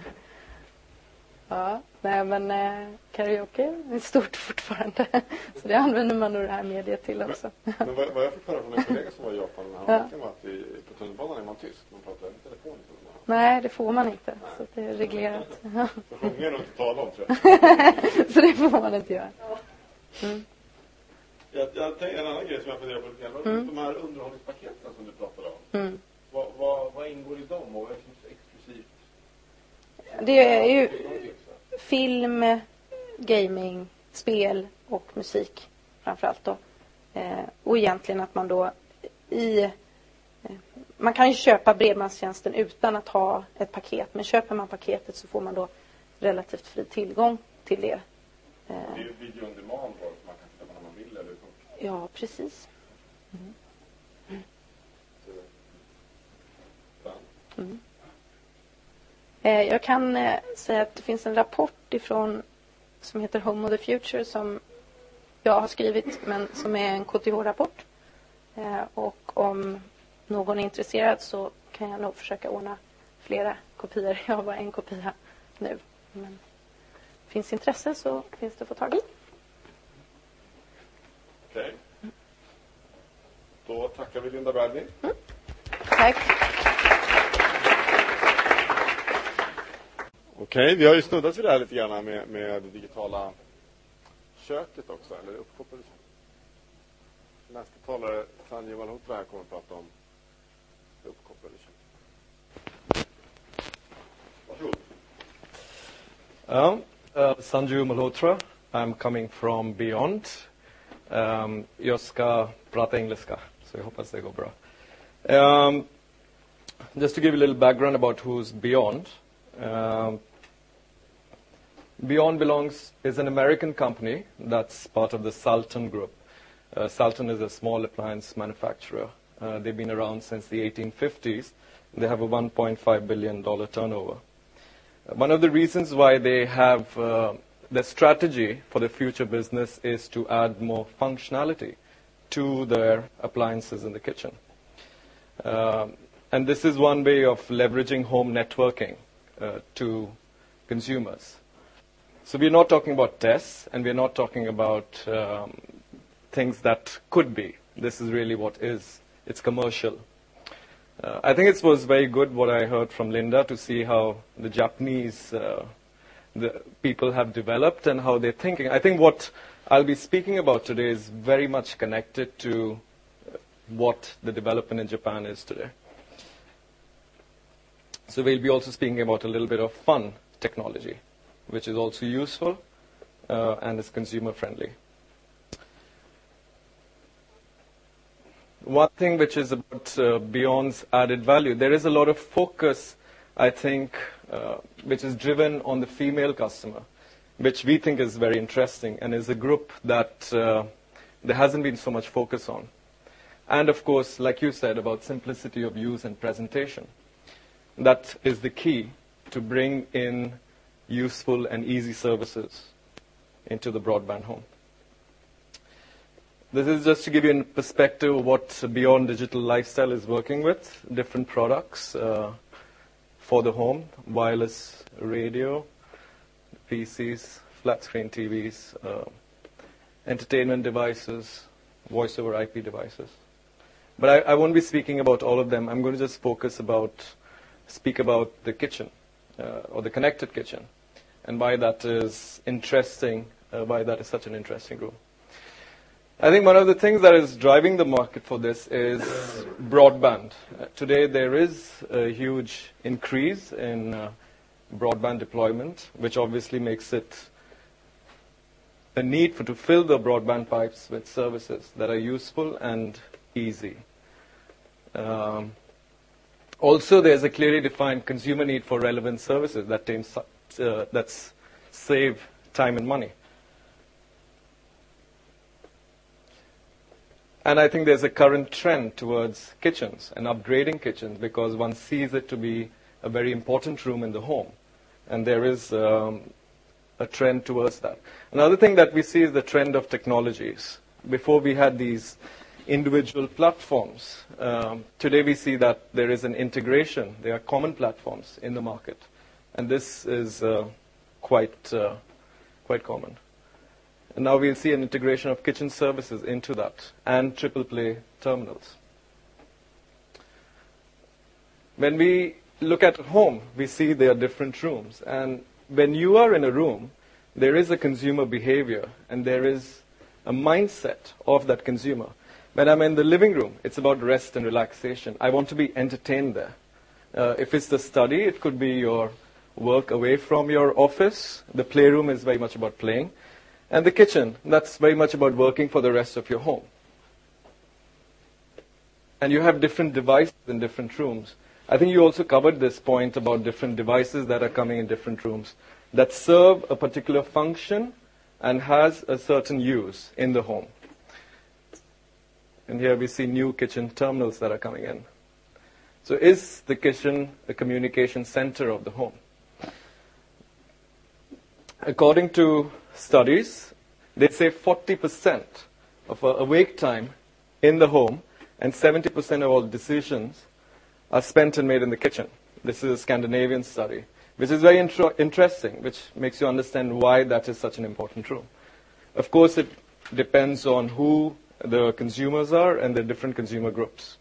Ja, nej men karaoke är stort fortfarande. Så det använder man nog det här mediet till också. Men vad jag fick höra från en kollega som var i Japan den här veckan var att på tunnelbanan är man tyst. Man pratar inte telefon i tunnelbanan. Nej, det får man inte. Så det är reglerat. Så sjunga är nog inte tala om, tror jag. Så det får man inte göra. Mm. Jag tänkte en annan grej som jag funderar på lite grann. De här underhållningspaketen som du pratade om. Mm. Vad ingår i dem och vad är det exklusivt? Det är ju film, gaming, spel och musik framförallt då. Och egentligen att man då man kan ju köpa bredbandstjänsten utan att ha ett paket. Men köper man paketet så får man då relativt fri tillgång till det. Det är ju video on demand då, så man kan titta på när man vill eller hur? Ja, precis. Jag kan säga att det finns en rapport som heter Home of the Future som jag har skrivit men som är en KTH-rapport. Och om någon är intresserad så kan jag nog försöka ordna flera kopior. Jag har bara en kopia nu. Men finns intresse så finns det att få tag i. Okej. Då tackar vi Linda Bradley. Tack. Okej, vi har ju snuddat vid det här lite grann med det digitala köket också, eller uppkopplade köket. Nästa talare, Sanjeev Malhotra, här kommer att prata om det uppkopplade köket. Varsågod. Sanjeev Malhotra, I'm coming from Beyond. Jag ska prata engelska, så jag hoppas det går bra. Just to give a little background about who's Beyond. Beyond is an American company that's part of the Sultan Group. Sultan is a small appliance manufacturer. They've been around since the 1850s. They have a $1.5 billion turnover. One of the reasons why they have their strategy for the future business is to add more functionality to their appliances in the kitchen. And this is one way of leveraging home networking to consumers. So we're not talking about tests, and we're not talking about things that could be. This is really what is. It's commercial. I think it was very good what I heard from Linda to see how the Japanese the people have developed and how they're thinking. I think what I'll be speaking about today is very much connected to what the development in Japan is today. So we'll be also speaking about a little bit of fun technology, which is also useful and is consumer friendly. One thing which is about Beyond's added value, there is a lot of focus, I think, which is driven on the female customer, which we think is very interesting and is a group that there hasn't been so much focus on. And of course, like you said, about simplicity of use and presentation. That is the key to bring in useful and easy services into the broadband home. This is just to give you a perspective of what Beyond Digital Lifestyle is working with. Different products for the home, wireless radio, PCs, flat screen TVs, entertainment devices, voice over IP devices. But I won't be speaking about all of them. I'm going to just speak about the kitchen or the connected kitchen, and why that is interesting, why that is such an interesting room. I think one of the things that is driving the market for this is broadband. Today there is a huge increase in broadband deployment, which obviously makes it a need to fill the broadband pipes with services that are useful and easy. Also, there's a clearly defined consumer need for relevant services that save time and money. And I think there's a current trend towards kitchens and upgrading kitchens because one sees it to be a very important room in the home. And there is a trend towards that. Another thing that we see is the trend of technologies. Before we had these individual platforms. Today we see that there is an integration. There are common platforms in the market. And this is quite common. And now we'll see an integration of kitchen services into that and triple play terminals. When we look at a home, we see there are different rooms. And when you are in a room, there is a consumer behavior and there is a mindset of that consumer. When I'm in the living room, it's about rest and relaxation. I want to be entertained there. If it's the study, it could be your work away from your office. The playroom is very much about playing. And the kitchen, that's very much about working for the rest of your home. And you have different devices in different rooms. I think you also covered this point about different devices that are coming in different rooms that serve a particular function and has a certain use in the home. And here we see new kitchen terminals that are coming in. So is the kitchen the communication center of the home? According to studies, they say 40% of awake time in the home and 70% of all decisions are spent and made in the kitchen. This is a Scandinavian study, which is very interesting, which makes you understand why that is such an important room. Of course, it depends on who the consumers are and the different consumer groups.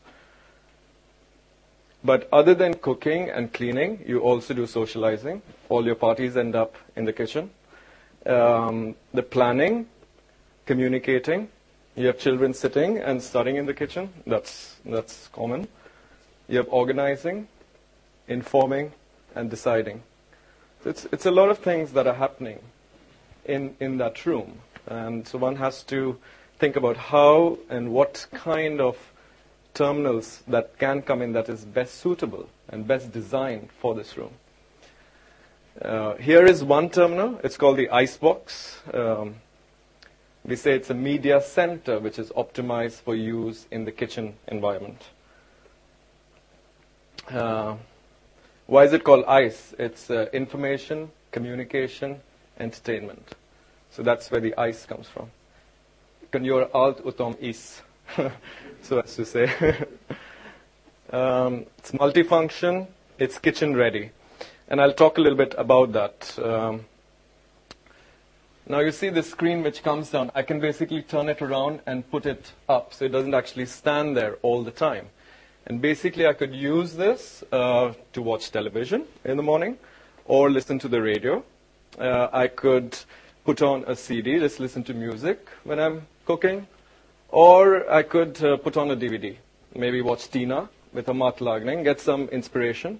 But other than cooking and cleaning, you also do socializing. All your parties end up in the kitchen. The planning, communicating. You have children sitting and studying in the kitchen. That's common. You have organizing, informing, and deciding. So it's a lot of things that are happening in that room. And so one has to think about how and what kind of terminals that can come in that is best suitable and best designed for this room. Here is one terminal. It's called the Icebox. We say it's a media center which is optimized for use in the kitchen environment. Why is it called ICE? It's information, communication, entertainment. So that's where the ICE comes from. Kan göra allt utom is, so as to say. It's multifunction. It's kitchen ready. And I'll talk a little bit about that. Now you see the screen which comes down. I can basically turn it around and put it up so it doesn't actually stand there all the time. And basically I could use this to watch television in the morning or listen to the radio. I could put on a CD, just listen to music when I'm cooking. Or I could put on a DVD, maybe watch Tina with a matlagning, get some inspiration.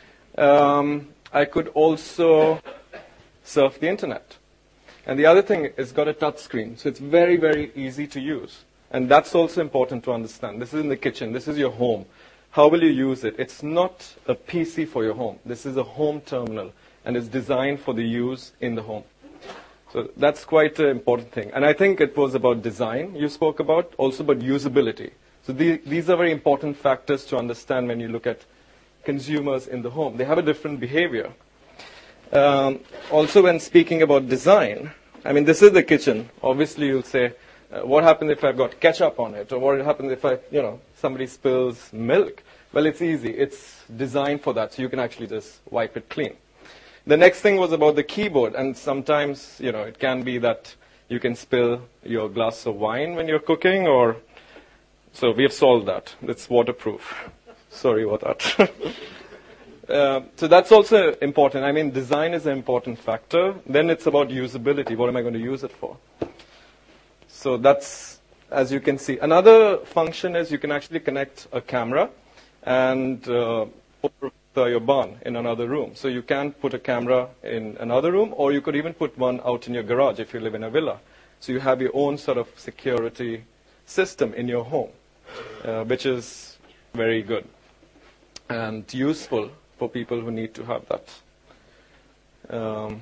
I could also surf the internet. And the other thing, it's got a touch screen, so it's very, very easy to use. And that's also important to understand. This is in the kitchen. This is your home. How will you use it? It's not a PC for your home. This is a home terminal, and it's designed for the use in the home. So that's quite an important thing. And I think it was about design you spoke about, also about usability. So these are very important factors to understand when you look at consumers in the home. They have a different behavior. Also, when speaking about design, I mean, this is the kitchen. Obviously, you'll say, what happens if I've got ketchup on it? Or what happens if somebody spills milk? Well, it's easy. It's designed for that, so you can actually just wipe it clean. The next thing was about the keyboard, and sometimes, it can be that you can spill your glass of wine when you're cooking, so we have solved that. It's waterproof. Sorry about that. So that's also important. I mean, design is an important factor. Then it's about usability. What am I going to use it for? So that's, as you can see. Another function is you can actually connect a camera and over your barn in another room. So you can put a camera in another room, or you could even put one out in your garage if you live in a villa. So you have your own sort of security system in your home, which is very good and useful for people who need to have that.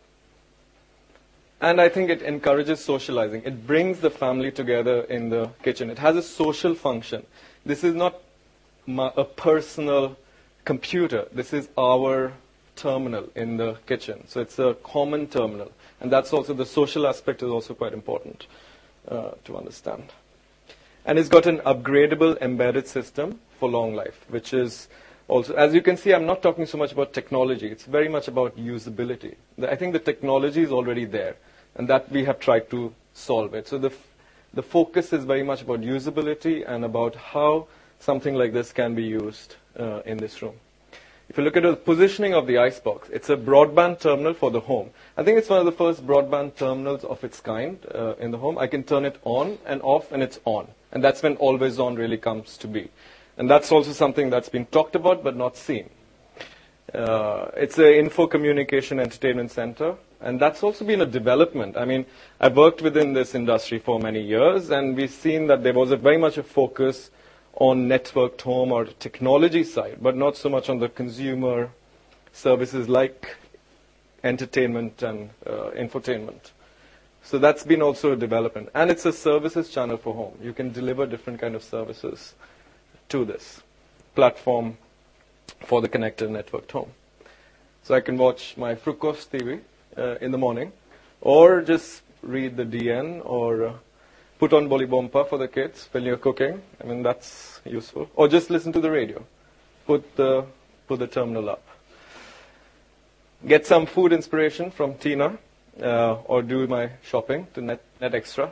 And I think it encourages socializing. It brings the family together in the kitchen. It has a social function. This is not a personal computer. This is our terminal in the kitchen. So it's a common terminal. And that's also, the social aspect is also quite important to understand. And it's got an upgradable embedded system for long life, which is also, as you can see, I'm not talking so much about technology. It's very much about usability. I think the technology is already there, and that we have tried to solve it. So the focus is very much about usability and about how something like this can be used in this room. If you look at the positioning of the Icebox, it's a broadband terminal for the home. I think it's one of the first broadband terminals of its kind in the home. I can turn it on and off, and it's on. And that's when always on really comes to be. And that's also something that's been talked about but not seen. It's an info communication entertainment center, and that's also been a development. I mean, I've worked within this industry for many years, and we've seen that there was very much a focus on networked home or technology side, but not so much on the consumer services like entertainment and infotainment. So that's been also a development. And it's a services channel for home. You can deliver different kind of services to this platform for the connected networked home. So I can watch my Frukost TV in the morning, or just read the DN, or put on Bolibompa for the kids when you're cooking. I mean, that's useful. Or just listen to the radio. Put the terminal up. Get some food inspiration from Tina, or do my shopping to Net Extra.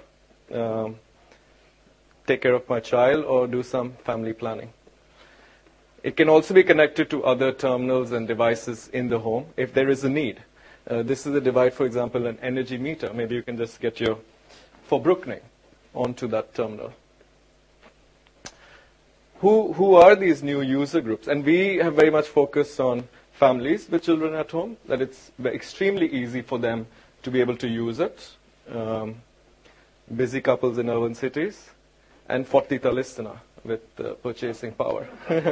Take care of my child, or do some family planning. It can also be connected to other terminals and devices in the home if there is a need. This is a device, for example, an energy meter. Maybe you can just get your Förbruchning onto that terminal. Who are these new user groups? And we have very much focused on families with children at home, that it's extremely easy for them to be able to use it. Busy couples in urban cities, and 40-talisterna with purchasing power.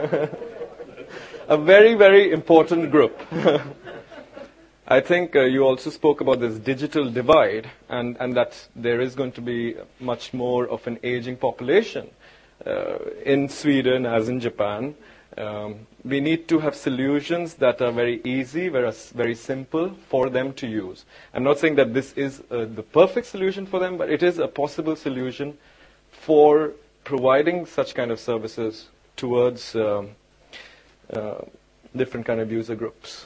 A very, very important group. I think you also spoke about this digital divide, and that there is going to be much more of an aging population in Sweden as in Japan. We need to have solutions that are very easy, very simple for them to use. I'm not saying that this is the perfect solution for them, but it is a possible solution for providing such kind of services towards different kind of user groups.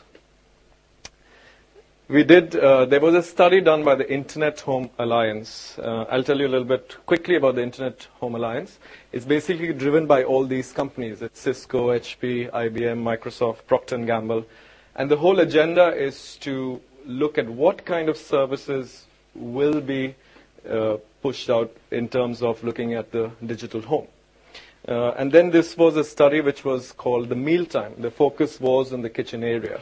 We did, there was a study done by the Internet Home Alliance. I'll tell you a little bit quickly about the Internet Home Alliance. It's basically driven by all these companies. It's Cisco, HP, IBM, Microsoft, Procter & Gamble. And the whole agenda is to look at what kind of services will be pushed out in terms of looking at the digital home. And then this was a study which was called the Mealtime. The focus was on the kitchen area.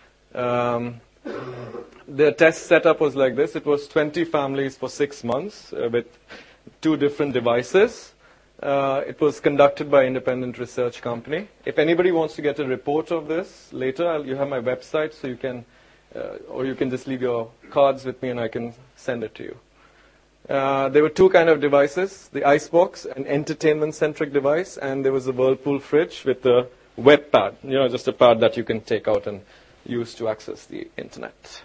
The test setup was like this. It was 20 families for 6 months with 2 different devices. It was conducted by an independent research company. If anybody wants to get a report of this later, you have my website, so you can, or you can just leave your cards with me and I can send it to you. There were 2 kind of devices, the Icebox, an entertainment-centric device, and there was a Whirlpool fridge with a web pad, just a pad that you can take out and use to access the internet,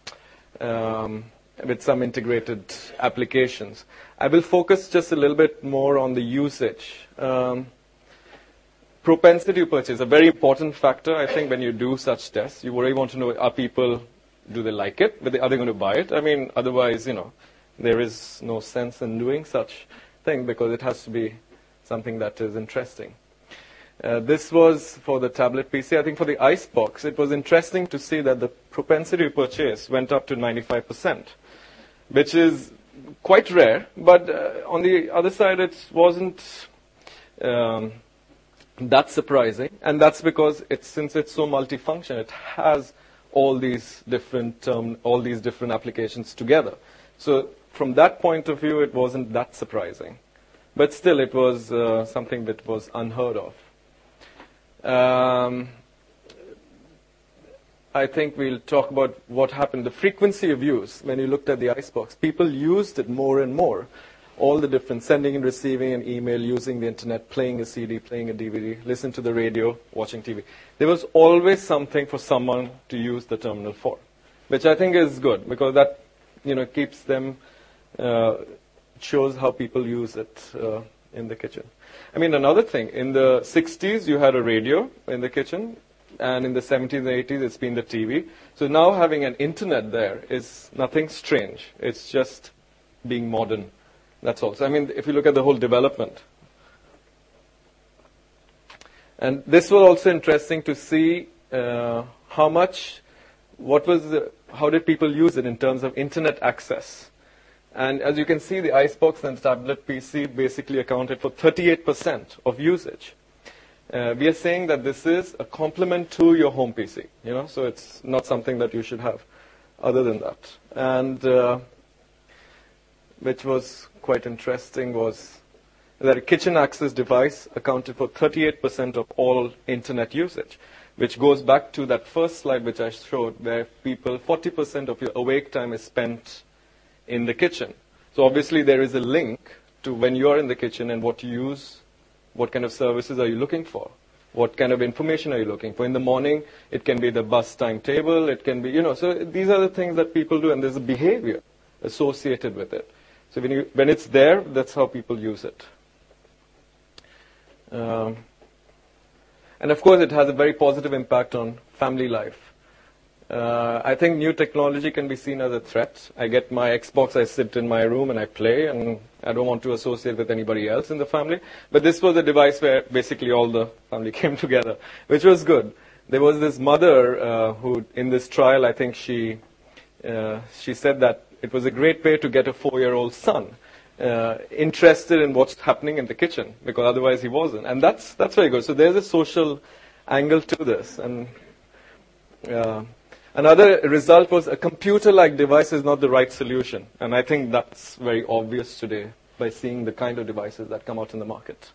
with some integrated applications. I will focus just a little bit more on the usage. Propensity to purchase, a very important factor, I think, when you do such tests. You really want to know, do they like it? But are they going to buy it? I mean, otherwise, there is no sense in doing such thing because it has to be something that is interesting. This was for the tablet PC. I think for the Icebox, it was interesting to see that the propensity to purchase went up to 95%, which is quite rare. But on the other side, it wasn't that surprising. And that's because since it's so multifunction, it has all these different applications together. So from that point of view, it wasn't that surprising. But still, it was something that was unheard of. I think we'll talk about what happened. The frequency of use, when you looked at the Icebox, people used it more and more. All the different sending and receiving an email, using the internet, playing a CD, playing a DVD, listen to the radio, watching TV. There was always something for someone to use the terminal for, which I think is good because that keeps them, shows how people use it in the kitchen. I mean, another thing, in the 60s, you had a radio in the kitchen, and in the 70s and 80s, it's been the TV. So now having an internet there is nothing strange. It's just being modern. That's all. So, I mean, if you look at the whole development. And this was also interesting to see how did people use it in terms of internet access. And as you can see, the Icebox and tablet PC basically accounted for 38% of usage. We are saying that this is a complement to your home PC, so it's not something that you should have other than that. And which was quite interesting was that a kitchen access device accounted for 38% of all internet usage, which goes back to that first slide which I showed where 40% of your awake time is spent in the kitchen. So obviously there is a link to when you are in the kitchen and what you use, what kind of services are you looking for, what kind of information are you looking for. In the morning, it can be the bus timetable, it can be, so these are the things that people do and there's a behavior associated with it. So when it's there, that's how people use it. And of course, it has a very positive impact on family life. I think new technology can be seen as a threat. I get my Xbox, I sit in my room and I play, and I don't want to associate with anybody else in the family. But this was a device where basically all the family came together, which was good. There was this mother who, in this trial, I think she said that it was a great way to get a 4-year-old son interested in what's happening in the kitchen, because otherwise he wasn't. And that's very good. So there's a social angle to this. And another result was a computer-like device is not the right solution. And I think that's very obvious today by seeing the kind of devices that come out in the market.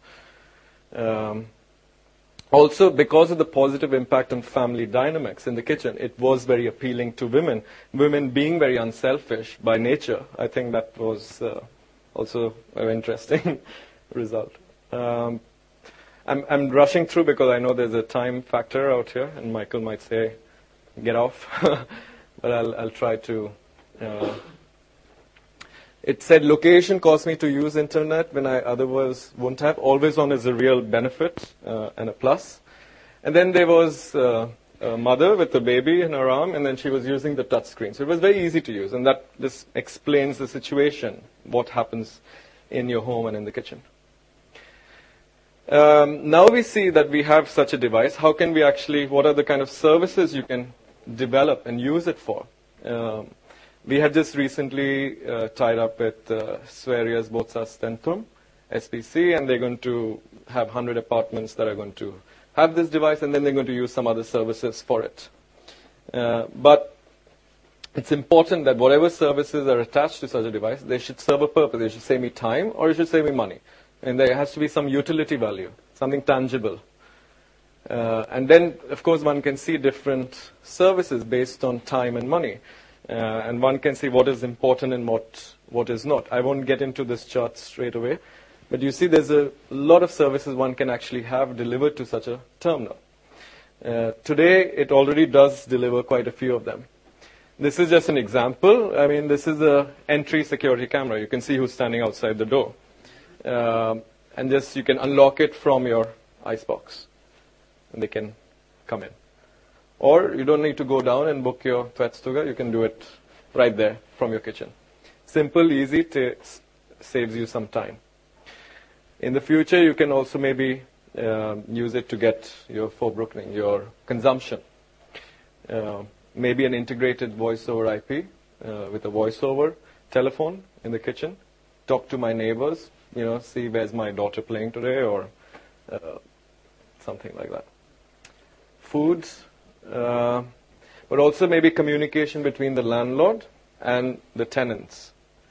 Also, because of the positive impact on family dynamics in the kitchen, it was very appealing to women. Women being very unselfish by nature, I think that was also an interesting result. I'm rushing through because I know there's a time factor out here, and Michael might say, get off. But I'll try to. It said location caused me to use internet when I otherwise wouldn't have. Always on is a real benefit and a plus. And then there was a mother with a baby in her arm, and then she was using the touch screen. So it was very easy to use, and this explains the situation, what happens in your home and in the kitchen. Now we see that we have such a device. How can we what are the kind of services you can develop and use it for? We had just recently tied up with Sveriges Bostadscentrum, SPC, and they're going to have 100 apartments that are going to have this device, and then they're going to use some other services for it. But it's important that whatever services are attached to such a device, they should serve a purpose. They should save me time or it should save me money. And there has to be some utility value, something tangible. And then, of course, one can see different services based on time and money. And one can see what is important and what is not. I won't get into this chart straight away. But you see there's a lot of services one can actually have delivered to such a terminal. Today, it already does deliver quite a few of them. This is just an example. I mean, this is an entry security camera. You can see who's standing outside the door. And just you can unlock it from your Icebox. And they can come in. Or you don't need to go down and book your tvättstuga. You can do it right there from your kitchen. Simple, easy, saves you some time. In the future, you can also maybe use it to get your forbrukning, your consumption. Maybe an integrated voice over IP with a voice over telephone in the kitchen. Talk to my neighbors, see where's my daughter playing today, or something like that. Foods, but also maybe communication between the landlord and the tenants.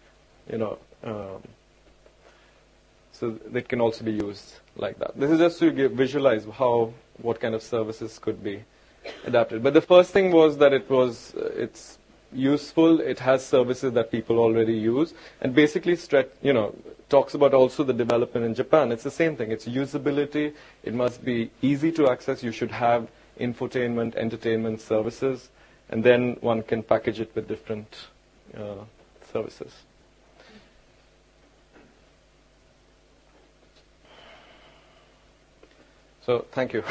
So that can also be used like that. This is just to visualize what kind of services could be adapted. But the first thing was that it's useful. It has services that people already use, and basically talks about also the development in Japan. It's the same thing. It's usability. It must be easy to access. You should have infotainment, entertainment services, and then one can package it with different services. So, thank you.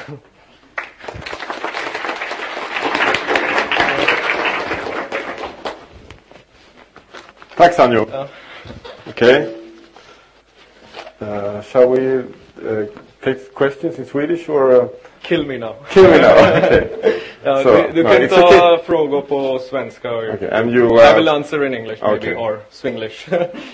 Tack Sanjo. Okay. Shall we take questions in Swedish or? Kill me now. Kill me now. Okay. Du kan ta frågor på svenska. Okay. And you. I will answer in English maybe, okay. or Swinglish.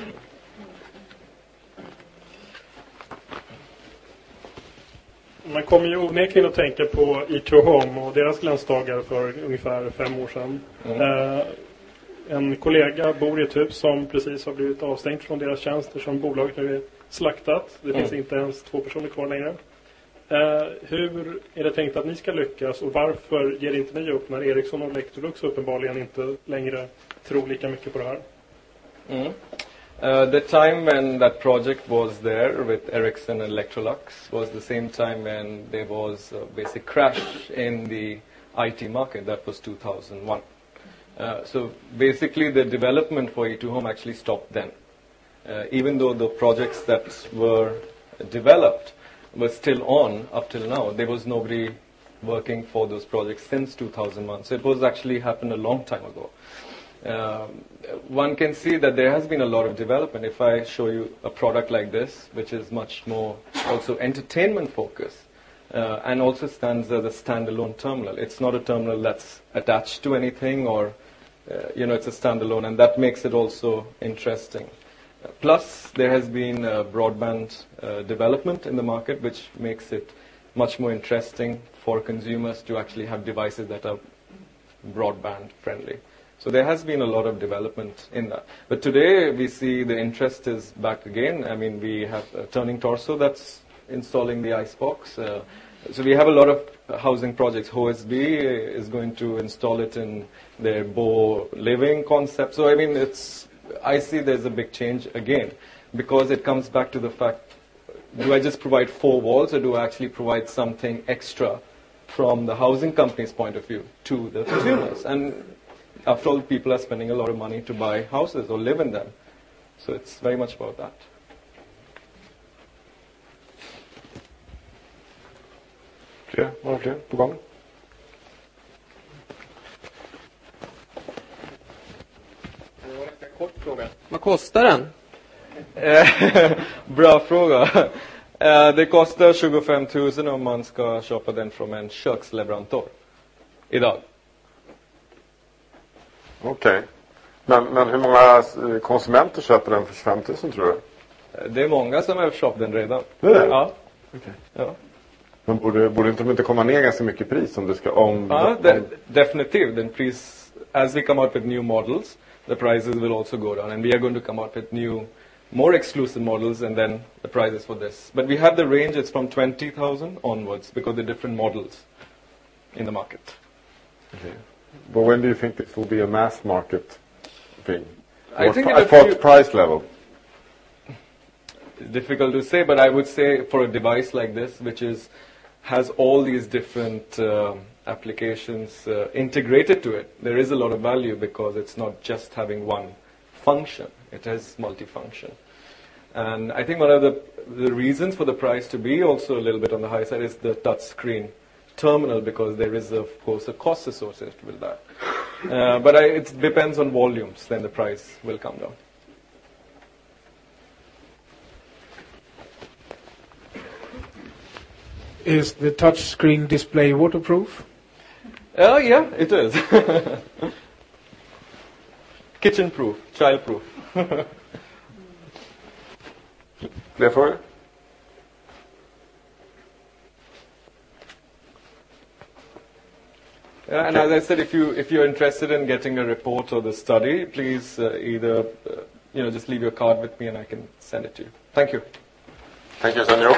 Man kommer ju onekligen att tänka på E2 Home och deras glansdagar för ungefär 5 år sedan. En kollega bor i ett hus som precis har blivit avstängt från deras tjänster som bolaget nu är slaktat. Det finns inte ens 2 personer kvar längre. Hur är det tänkt att ni ska lyckas och varför ger inte ni upp när Ericsson och Electrolux uppenbarligen inte längre tror lika mycket på det här? The time when that project was there with Ericsson and Electrolux was the same time when there was a basic crash in the IT market. That was 2001. So basically the development for E2 Home actually stopped then. Even though the projects that were developed were still on up till now, there was nobody working for those projects since 2001. So it was actually happened a long time ago. One can see that there has been a lot of development. If I show you a product like this, which is much more also entertainment focused, and also stands as a standalone terminal. It's not a terminal that's attached to anything or, it's a standalone, and that makes it also interesting. Plus, there has been broadband development in the market, which makes it much more interesting for consumers to actually have devices that are broadband friendly. So there has been a lot of development in that. But today we see the interest is back again. I mean, we have Turning Torso that's installing the Icebox. So we have a lot of housing projects. OSB is going to install it in their Bo living concept. So I mean, I see there's a big change again, because it comes back to the fact, do I just provide 4 walls or do I actually provide something extra from the housing company's point of view to the consumers? And after all, people are spending a lot of money to buy houses or live in them. So it's very much about that. Fler på gång? Kort fråga. Vad kostar den? Bra fråga. Det kostar 25 000 om man ska köpa den från en köksleverantör idag. Okej. Men hur många konsumenter köper den för 25 000 tror du? Det är många som har köpt den redan. Det är det? Ja. Okay. Ja. Men borde inte komma ner ganska mycket pris om du ska... Definitivt. Den pris, as we come out with new models, the prices will also go down. And we are going to come out with new, more exclusive models and then the prices for this. But we have the range, it's from 20,000 onwards because the different models in the market. Okay. But when do you think this will be a mass market thing? I think at what price level? Difficult to say, but I would say for a device like this, which has all these different applications integrated to it, there is a lot of value because it's not just having one function. It has multifunction. And I think one of the reasons for the price to be also a little bit on the high side is the touch screen terminal, because there is, of course, a cost associated with that. But it depends on volumes, then the price will come down. Is the touchscreen display waterproof? Yeah, it is. Kitchen proof, child proof. Fler frågor? Yeah, and as I said, if you're interested in getting a report or the study, please either just leave your card with me and I can send it to you. Thank you. Thank you, Sandro.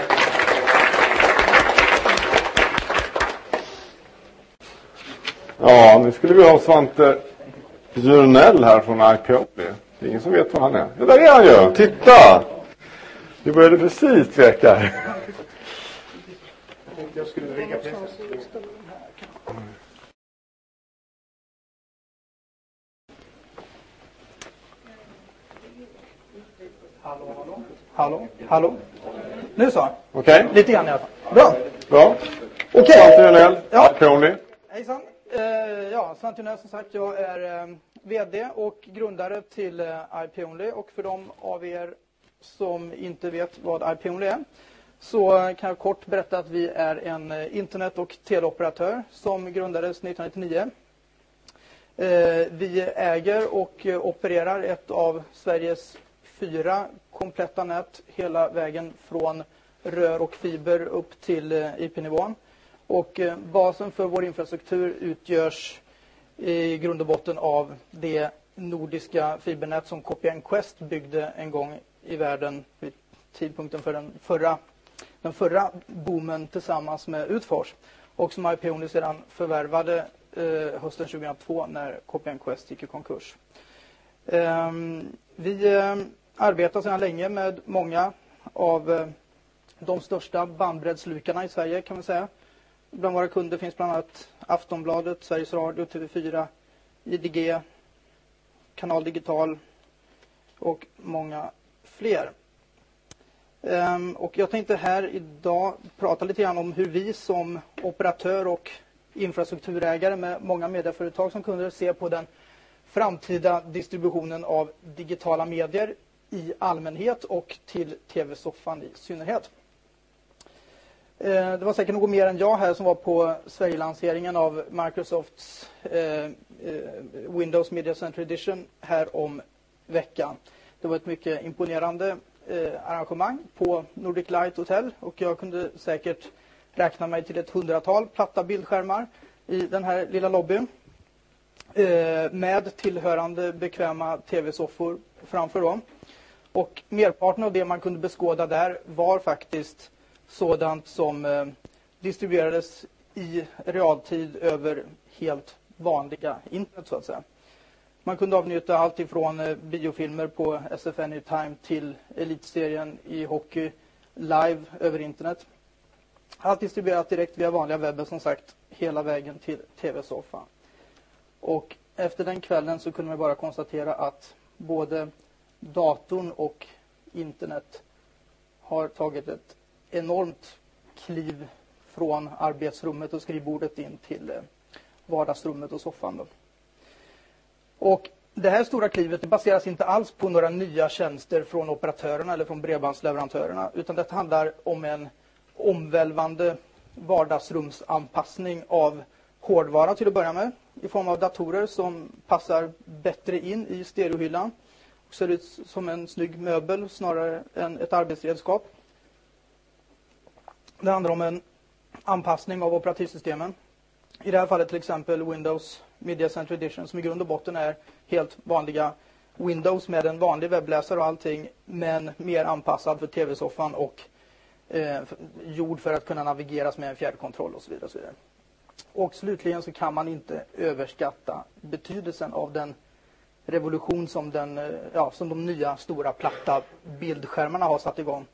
Ja, nu skulle vi ha Svante Jurnell här från IPO. Det är ingen som vet vad han är. Ja, där är han ju. Titta! Vi började precis tveka. Jag skulle ringa Hallå. Nu så. Okej. Lite grann i alla fall. Bra. Okej. Svante Jurnell, IPO Only. Hejsan. Svante Jurnell som sagt. Jag är vd och grundare till IPO Only. Och för de av er som inte vet vad IPO Only är, så kan jag kort berätta att vi är en internet- och teleoperatör som grundades 1999. Vi äger och opererar ett av Sveriges 4 kompletta nät hela vägen från rör och fiber upp till IP-nivån. Och basen för vår infrastruktur utgörs i grund och botten av det nordiska fibernät som KPN Quest byggde en gång i världen vid tidpunkten för den förra boomen tillsammans med Utfors. Och som IPO Only sedan förvärvade hösten 2002 när KPN Quest gick i konkurs. Vi arbetar sedan länge med många av de största bandbreddslukarna i Sverige kan man säga. Bland våra kunder finns bland annat Aftonbladet, Sveriges Radio, TV4, IDG, Kanal Digital och många fler. Och jag tänkte här idag prata lite grann om hur vi som operatör och infrastrukturägare med många medieföretag som kunder ser på den framtida distributionen av digitala medier i allmänhet och till TV-soffan i synnerhet. Det var säkert något mer än jag här som var på Sverige-lanseringen av Microsofts Windows Media Center Edition här om veckan. Det var ett mycket imponerande arrangemang på Nordic Light Hotel och jag kunde säkert räkna mig till ett 100-tal platta bildskärmar i den här lilla lobbyn med tillhörande bekväma tv-soffor framför dem. Och merparten av det man kunde beskåda där var faktiskt sådant som distribuerades i realtid över helt vanliga internet så att säga. Man kunde avnjuta allt ifrån biofilmer på SF Anytime till elitserien i hockey live över internet. Allt distribuerat direkt via vanliga webben som sagt hela vägen till tv-soffan. Och efter den kvällen så kunde man bara konstatera att både datorn och internet har tagit ett enormt kliv från arbetsrummet och skrivbordet in till vardagsrummet och soffan då. Och det här stora klivet det baseras inte alls på några nya tjänster från operatörerna eller från bredbandsleverantörerna utan det handlar om en omvälvande vardagsrumsanpassning av hårdvara till att börja med i form av datorer som passar bättre in i stereohyllan och ser ut som en snygg möbel snarare än ett arbetsredskap. Det handlar om en anpassning av operativsystemen. I det här fallet till exempel Windows Media Center Edition som i grund och botten är helt vanliga Windows med en vanlig webbläsare och allting men mer anpassad för tv-soffan och gjord för att kunna navigeras med en fjärrkontroll och så vidare. Och så vidare. Och slutligen så kan man inte överskatta betydelsen av den revolution som de nya stora platta bildskärmarna har satt igång.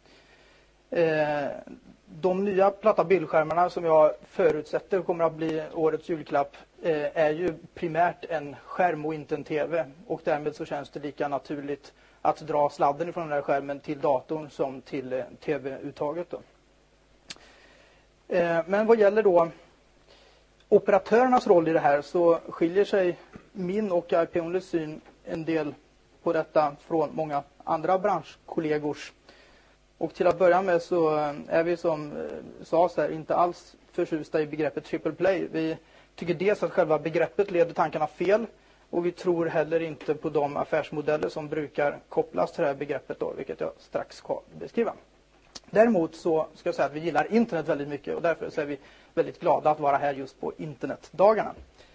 De nya platta bildskärmarna som jag förutsätter kommer att bli årets julklapp är ju primärt en skärm och inte en tv. Och därmed så känns det lika naturligt att dra sladden från den här skärmen till datorn som till tv-uttaget då. Men vad gäller då operatörernas roll i det här så skiljer sig min och IPO Onlys syn en del på detta från många andra branschkollegors. Och till att börja med så är vi som sades här inte alls förtjusta i begreppet triple play. Vi tycker dels att själva begreppet leder tankarna fel och vi tror heller inte på de affärsmodeller som brukar kopplas till det här begreppet då, vilket jag strax ska beskriva. Däremot så ska jag säga att vi gillar internet väldigt mycket och därför så är vi väldigt glada att vara här just på internetdagarna.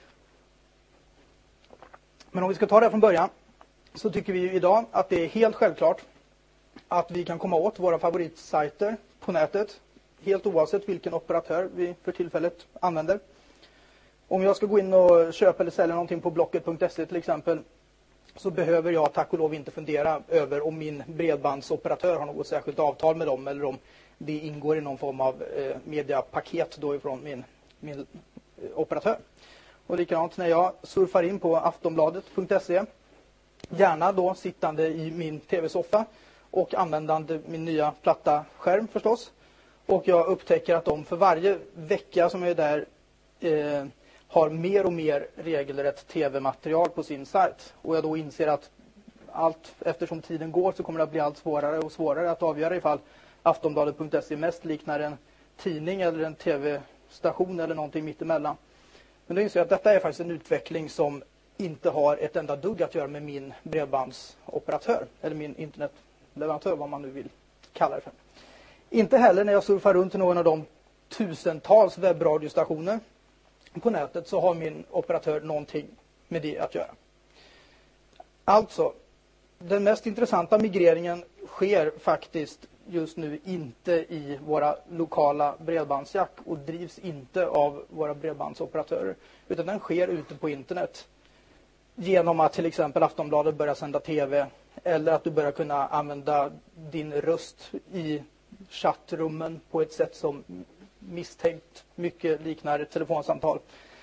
Men om vi ska ta det från början så tycker vi idag att det är helt självklart att vi kan komma åt våra favoritsajter på nätet helt oavsett vilken operatör vi för tillfället använder. Om jag ska gå in och köpa eller sälja någonting på blocket.se till exempel så behöver jag tack och lov inte fundera över om min bredbandsoperatör har något särskilt avtal med dem eller om det ingår i någon form av mediapaket då ifrån min operatör. Och likadant när jag surfar in på aftonbladet.se, gärna då sittande i min tv-soffa och användande min nya platta skärm förstås. Och jag upptäcker att de för varje vecka som jag är där har mer och mer regelrätt tv-material på sin sajt. Och jag då inser att allt eftersom tiden går så kommer det att bli allt svårare och svårare att avgöra ifall aftonbladet.se mest liknar en tidning eller en tv-station eller någonting mittemellan. Men då inser jag att detta är faktiskt en utveckling som inte har ett enda dugg att göra med min bredbandsoperatör eller min internetleverantör, vad man nu vill kalla det för. Inte heller när jag surfar runt i någon av de tusentals webbradiostationer på nätet så har min operatör någonting med det att göra. Alltså, den mest intressanta migreringen sker faktiskt just nu inte i våra lokala bredbandsjack och drivs inte av våra bredbandsoperatörer, utan den sker ute på internet genom att till exempel Aftonbladet börjar sända tv eller att du börjar kunna använda din röst i chattrummen på ett sätt som misstänkt mycket liknar ett telefonsamtal.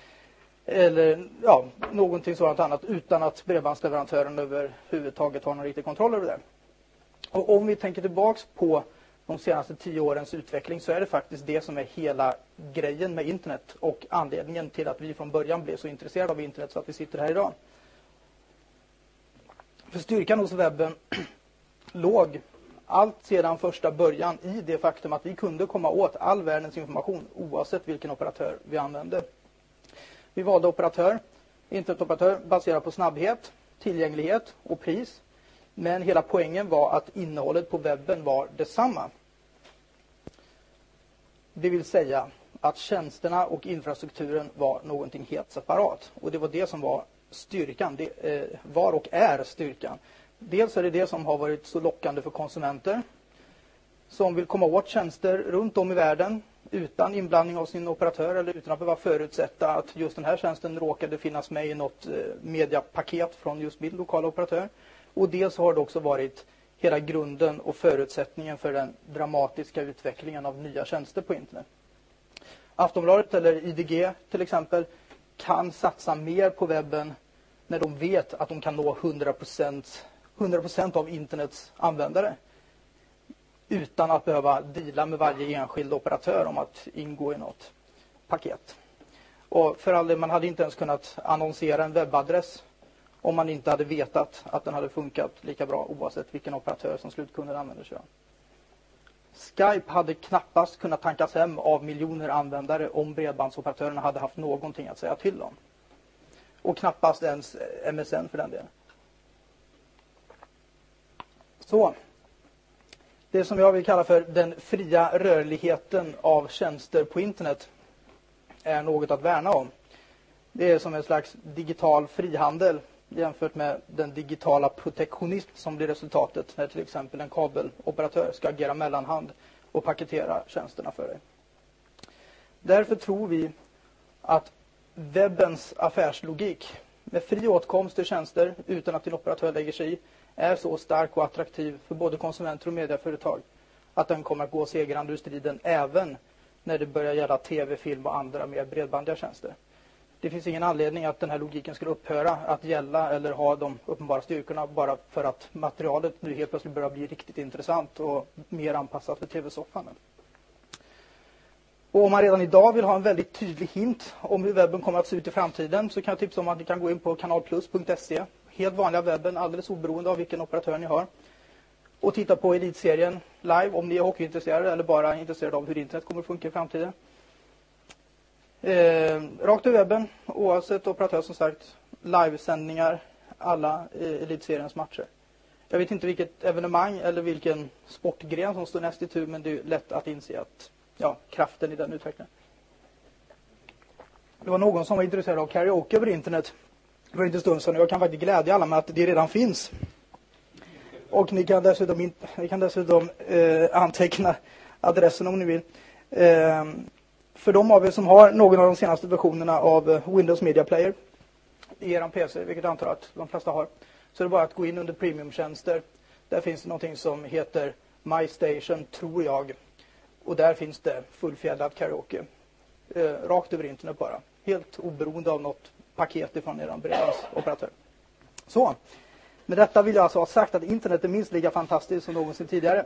Eller ja, någonting sådant annat utan att bredbandsleverantören överhuvudtaget har någon riktig kontroll över det. Och om vi tänker tillbaks på de senaste 10 årens utveckling så är det faktiskt det som är hela grejen med internet och anledningen till att vi från början blev så intresserade av internet så att vi sitter här idag. För styrkan hos webben låg allt sedan första början i det faktum att vi kunde komma åt all världens information oavsett vilken operatör vi använde. Vi valde internetoperatör baserat på snabbhet, tillgänglighet och pris. Men hela poängen var att innehållet på webben var detsamma. Det vill säga att tjänsterna och infrastrukturen var någonting helt separat. Och det var det som var styrkan. Det var och är styrkan. Dels är det som har varit så lockande för konsumenter som vill komma åt tjänster runt om i världen utan inblandning av sin operatör eller utan att behöva förutsätta att just den här tjänsten råkade finnas med i något mediapaket från just min lokala operatör. Och dels har det också varit hela grunden och förutsättningen för den dramatiska utvecklingen av nya tjänster på internet. Aftonbladet eller IDG till exempel kan satsa mer på webben när de vet att de kan nå 100% av internets användare utan att behöva deala med varje enskild operatör om att ingå i något paket. Och för all del, man hade inte ens kunnat annonsera en webbadress om man inte hade vetat att den hade funkat lika bra oavsett vilken operatör som slutkunden använder sig av. Skype hade knappast kunnat tankas hem av miljoner användare om bredbandsoperatörerna hade haft någonting att säga till om. Och knappast ens MSN för den delen. Så, det som jag vill kalla för den fria rörligheten av tjänster på internet är något att värna om. Det är som en slags digital frihandel jämfört med den digitala protektionism som blir resultatet när till exempel en kabeloperatör ska agera mellanhand och paketera tjänsterna för dig. Därför tror vi att webbens affärslogik med fri åtkomst till tjänster utan att din operatör lägger sig i är så stark och attraktiv för både konsumenter och medieföretag att den kommer att gå segrande ur striden även när det börjar gälla tv, film och andra mer bredbandiga tjänster. Det finns ingen anledning att den här logiken skulle upphöra att gälla eller ha de uppenbara styrkorna bara för att materialet nu helt plötsligt börjar bli riktigt intressant och mer anpassat för tv-soffan. Och om man redan idag vill ha en väldigt tydlig hint om hur webben kommer att se ut i framtiden så kan jag tipsa om att ni kan gå in på kanalplus.se. Helt vanliga webben, alldeles oberoende av vilken operatör ni har. och titta på elitserien live om ni är hockeyintresserade eller bara intresserade av hur internet kommer att funka i framtiden. Rakt över webben, oavsett operatör som sagt, livesändningar, alla elitseriens matcher. Jag vet inte vilket evenemang eller vilken sportgren som står näst i tur, men det är lätt att inse att kraften i den utvecklingen. Det var någon som var intresserad av karaoke över internet för inte stund sedan. Jag kan faktiskt glädja alla med att det redan finns. Och ni kan dessutom anteckna adressen om ni vill. För de av er som har någon av de senaste versionerna av Windows Media Player i er PC, vilket jag antar att de flesta har, så är det bara att gå in under premiumtjänster. Där finns det någonting som heter My Station, tror jag. Och där finns det fullfjädrad karaoke. Rakt över internet bara. Helt oberoende av något paket ifrån er bredbandsoperatör. Så, med detta vill jag alltså ha sagt att internet är minst lika fantastiskt som någonsin tidigare.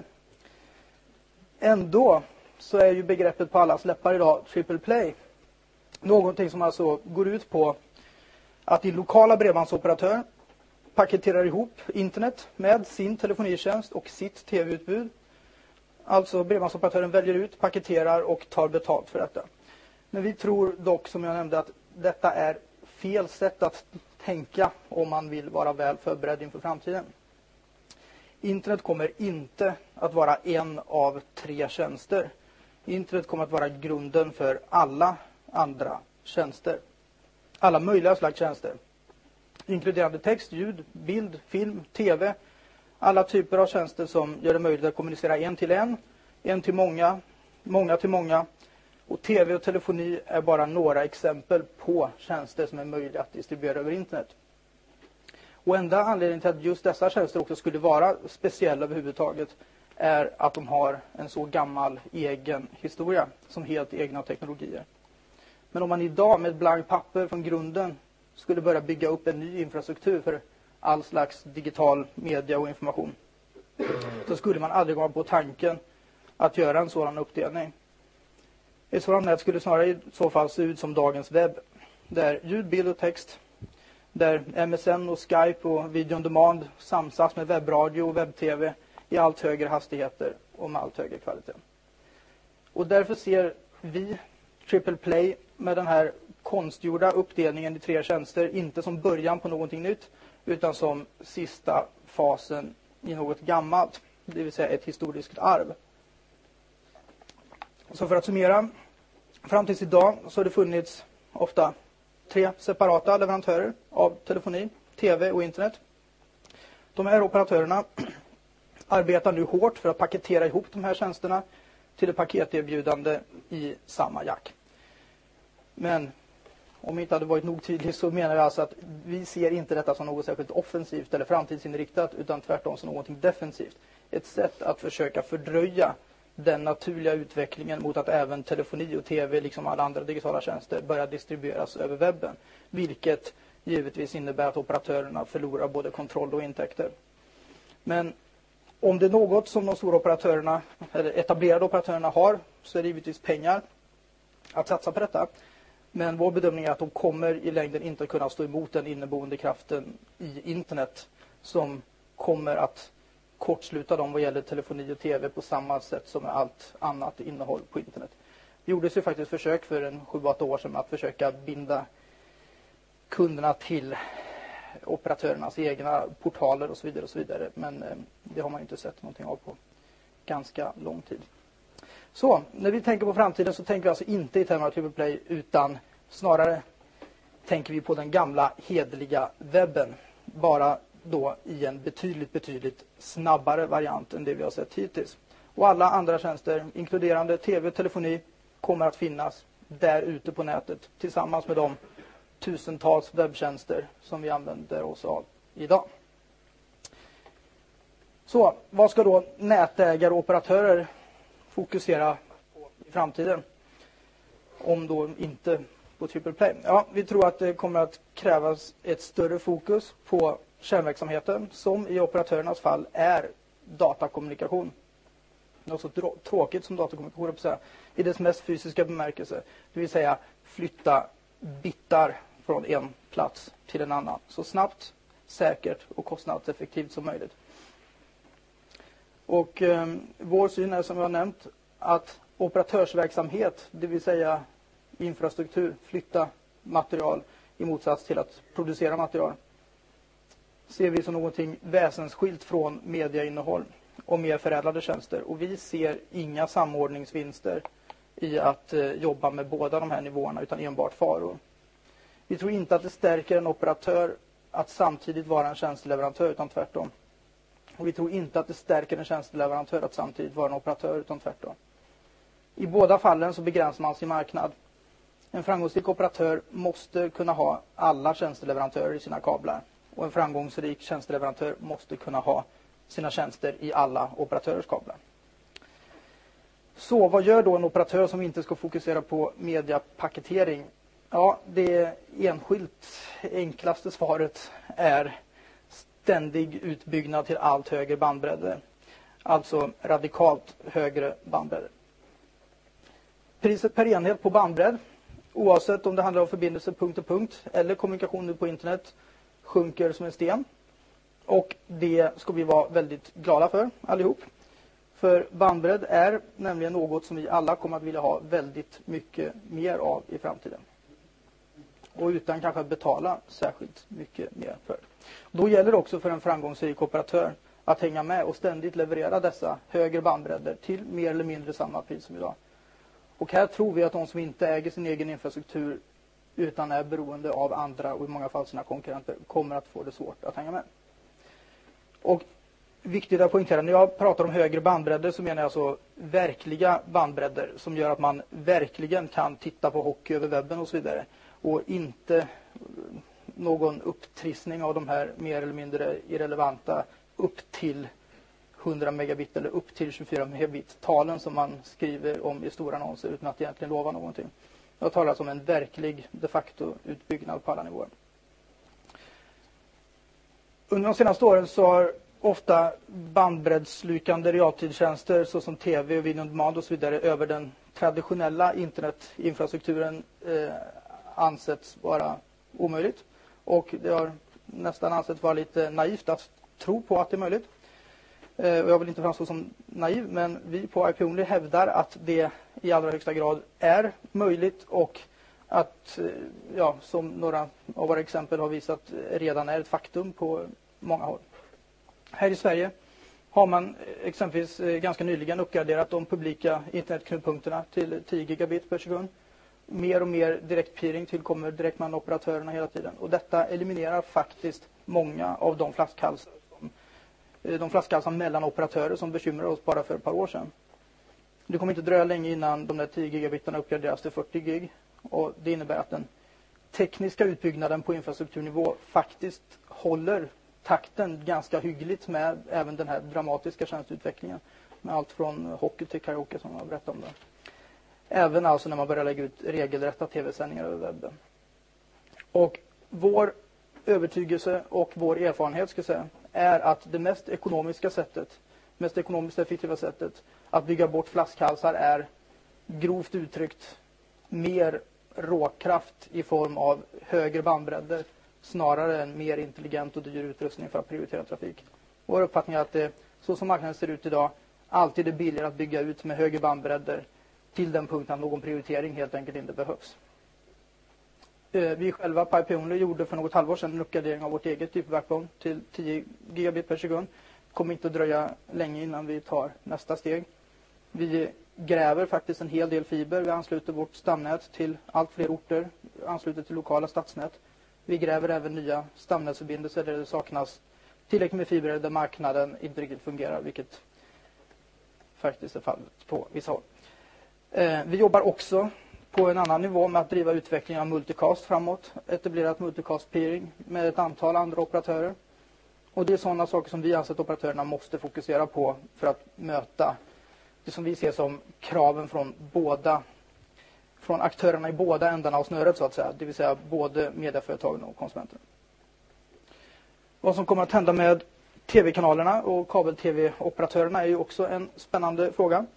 Ändå så är ju begreppet på allas läppar idag triple play. Någonting som alltså går ut på att din lokala bredbandsoperatör paketerar ihop internet med sin telefonitjänst och sitt tv-utbud. Alltså bredbandsoperatören väljer ut, paketerar och tar betalt för detta. Men vi tror dock, som jag nämnde, att detta är fel sätt att tänka om man vill vara väl förberedd inför framtiden. Internet kommer inte att vara en av 3 tjänster. Internet kommer att vara grunden för alla andra tjänster. Alla möjliga slags tjänster. Inkluderande text, ljud, bild, film, tv. Alla typer av tjänster som gör det möjligt att kommunicera en till en, en till många, många till många. Och tv och telefoni är bara några exempel på tjänster som är möjliga att distribuera över internet. Och enda anledningen till att just dessa tjänster också skulle vara speciella överhuvudtaget är att de har en så gammal egen historia som helt egna teknologier. Men om man idag med ett blankt papper från grunden skulle börja bygga upp en ny infrastruktur för all slags digital media och information, så skulle man aldrig komma på tanken att göra en sådan uppdelning. Ett sådant nät skulle snarare i så fall se ut som dagens webb, där ljud, bild och text, där MSN och Skype och video on demand samsas med webbradio och webb-tv i allt högre hastigheter och med allt högre kvalitet. Och därför ser vi triple play med den här konstgjorda uppdelningen i 3 tjänster inte som början på någonting nytt, utan som sista fasen i något gammalt, det vill säga ett historiskt arv. Så för att summera, fram tills idag så har det funnits ofta 3 separata leverantörer av telefoni, tv och internet. De här operatörerna arbetar nu hårt för att paketera ihop de här tjänsterna till ett paketerbjudande i samma jack. Men om jag inte hade varit nog tydlig så menar jag alltså att vi ser inte detta som något särskilt offensivt eller framtidsinriktat, utan tvärtom som något defensivt. Ett sätt att försöka fördröja den naturliga utvecklingen mot att även telefoni och tv, liksom alla andra digitala tjänster, börjar distribueras över webben. Vilket givetvis innebär att operatörerna förlorar både kontroll och intäkter. Men om det är något som de stora operatörerna, eller etablerade operatörerna har, så är det givetvis pengar att satsa på detta. Men vår bedömning är att de kommer i längden inte kunna stå emot den inneboende kraften i internet som kommer att kortsluta dem vad gäller telefoni och tv på samma sätt som allt annat innehåll på internet. Det gjordes ju faktiskt försök för 7-8 år sedan att försöka binda kunderna till operatörernas egna portaler och så vidare och så vidare. Men det har man inte sett någonting av på ganska lång tid. Så, när vi tänker på framtiden så tänker vi alltså inte i termer av triple play, utan snarare tänker vi på den gamla hederliga webben. Bara då i en betydligt snabbare variant än det vi har sett hittills. Och alla andra tjänster, inkluderande tv och telefoni, kommer att finnas där ute på nätet tillsammans med de tusentals webbtjänster som vi använder oss av idag. Så, vad ska då nätägare och operatörer fokusera på i framtiden? Om då inte på triple play. Ja, vi tror att det kommer att krävas ett större fokus på kärnverksamheten, som i operatörernas fall är datakommunikation. Något så tråkigt som datakommunikation i dess mest fysiska bemärkelse. Det vill säga flytta bitar från en plats till en annan så snabbt, säkert och kostnadseffektivt som möjligt. Och vår syn är som jag har nämnt att operatörsverksamhet, det vill säga infrastruktur, flytta material i motsats till att producera material, ser vi som någonting väsensskilt från mediainnehåll och mer förädlade tjänster. Och vi ser inga samordningsvinster i att jobba med båda de här nivåerna utan enbart faror. Vi tror inte att det stärker en operatör att samtidigt vara en tjänsteleverantör utan tvärtom. Och vi tror inte att det stärker en tjänsteleverantör att samtidigt vara en operatör utan tvärtom. I båda fallen så begränsar man sin marknad. En framgångsrik operatör måste kunna ha alla tjänsteleverantörer i sina kablar. Och en framgångsrik tjänsteleverantör måste kunna ha sina tjänster i alla operatörers kablar. Så vad gör då en operatör som inte ska fokusera på mediapaketering? Ja, det enskilt enklaste svaret är ständig utbyggnad till allt högre bandbredder. Alltså radikalt högre bandbredder. Priset per enhet på bandbredd, oavsett om det handlar om förbindelse punkt till punkt eller kommunikation på internet, sjunker som en sten. Och det ska vi vara väldigt glada för allihop. För bandbredd är nämligen något som vi alla kommer att vilja ha väldigt mycket mer av i framtiden. Och utan kanske att betala särskilt mycket mer för. Då gäller det också för en framgångsrik operatör att hänga med och ständigt leverera dessa högre bandbredder till mer eller mindre samma pris som idag. Och här tror vi att de som inte äger sin egen infrastruktur utan är beroende av andra och i många fall sina konkurrenter kommer att få det svårt att hänga med. Och viktigt att poängtera, när jag pratar om högre bandbredder så menar jag alltså verkliga bandbredder som gör att man verkligen kan titta på hockey över webben och så vidare. Och inte någon upptrissning av de här mer eller mindre irrelevanta upp till 100 megabit eller upp till 24 megabit talen som man skriver om i stora annonser utan att egentligen lova någonting. Jag talar alltså om en verklig de facto utbyggnad på alla nivåer. Under de senaste åren så har ofta bandbreddslukande realtidstjänster såsom tv och video on demand och så vidare över den traditionella internetinfrastrukturen ansetts vara omöjligt. Och det har nästan ansetts vara lite naivt att tro på att det är möjligt. Och jag vill inte framstå som naiv, men vi på IP-Only hävdar att det i allra högsta grad är möjligt och att, ja, som några av våra exempel har visat, redan är ett faktum på många håll. Här i Sverige har man exempelvis ganska nyligen uppgraderat de publika internetknutpunkterna till 10 gigabit per sekund. Mer och mer direktpeering tillkommer direkt mellan operatörerna hela tiden. Och detta eliminerar faktiskt många av de flaskhalsar mellan operatörer som bekymrar oss bara för ett par år sedan. Det kommer inte dröja länge innan de där 10 gigabitarna uppgraderas till 40 gig. Och det innebär att den tekniska utbyggnaden på infrastrukturnivå faktiskt håller takten ganska hyggligt med även den här dramatiska tjänstutvecklingen. Med allt från hockey till karaoke som jag berättade om det. Även alltså när man börjar lägga ut regelrätta tv-sändningar över webben. Och vår övertygelse och vår erfarenhet ska säga, är att det mest ekonomiskt effektiva sättet att bygga bort flaskhalsar är grovt uttryckt mer råkraft i form av högre bandbredder snarare än mer intelligent och dyr utrustning för att prioritera trafik. Vår uppfattning är att det, så som marknaden ser ut idag, alltid är billigare att bygga ut med högre bandbredder till den punkten att någon prioritering helt enkelt inte behövs. Vi själva på IP-Only gjorde för något halvår sedan en uppgradering av vårt eget typ backbone till 10 gigabit per sekund. Kommer inte att dröja länge innan vi tar nästa steg. Vi gräver faktiskt en hel del fiber. Vi ansluter vårt stamnät till allt fler orter, ansluter till lokala stadsnät. Vi gräver även nya stamnätsförbindelser där det saknas tillräckligt med fiber där marknaden inte riktigt fungerar, vilket faktiskt är fallet på vissa håll. Vi jobbar också på en annan nivå med att driva utvecklingen av multicast framåt. Etablerat multicast peering med ett antal andra operatörer. Och det är sådana saker som vi anser att operatörerna måste fokusera på för att möta det som vi ser som kraven från aktörerna i båda ändarna av snöret så att säga. Det vill säga både medieföretagen och konsumenterna. Vad som kommer att hända med tv-kanalerna och kabel-tv-operatörerna är ju också en spännande fråga.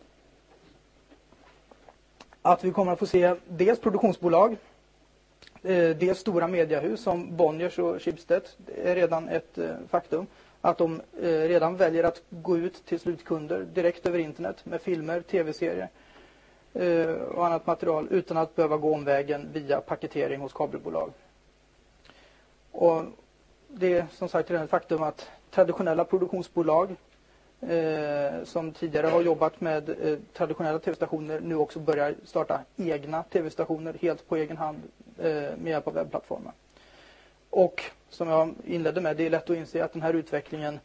Att vi kommer att få se dels produktionsbolag, dels stora mediehus som Bonniers och Schibsted, det är redan ett faktum. att de redan väljer att gå ut till slutkunder direkt över internet med filmer, tv-serier och annat material utan att behöva gå omvägen via paketering hos kabelbolag. Och det är som sagt redan ett faktum att traditionella produktionsbolag som tidigare har jobbat med traditionella tv-stationer nu också börjar starta egna tv-stationer helt på egen hand med hjälp av webbplattformar. Och som jag inledde med, det är lätt att inse att den här utvecklingen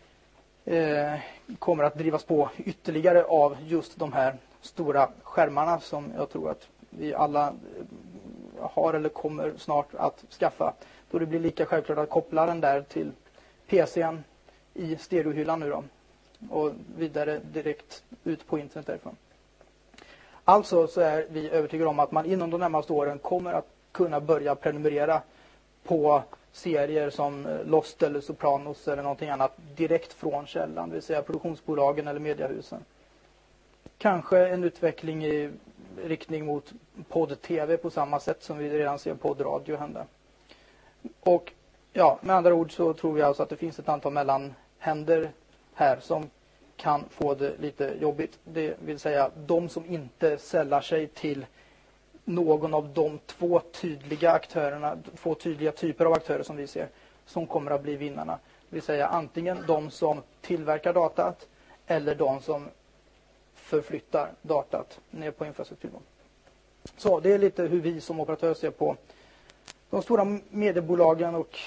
kommer att drivas på ytterligare av just de här stora skärmarna som jag tror att vi alla har eller kommer snart att skaffa. Då det blir lika självklart att koppla den där till PC:n i stereohyllan nu då. Och vidare direkt ut på internet därifrån. Alltså så är vi övertygade om att man inom de närmaste åren kommer att kunna börja prenumerera på serier som Lost eller Sopranos eller någonting annat direkt från källan, det vill säga produktionsbolagen eller mediehusen. Kanske en utveckling i riktning mot podd-tv på samma sätt som vi redan ser poddradio hända. Och ja, med andra ord så tror vi alltså att det finns ett antal mellanhänder här som kan få det lite jobbigt. Det vill säga de som inte sällar sig till någon av de två tydliga typer av aktörer som vi ser som kommer att bli vinnarna. Det vill säga antingen de som tillverkar datat eller de som förflyttar datat ner på infrastrukturen. Så det är lite hur vi som operatör ser på de stora mediebolagen och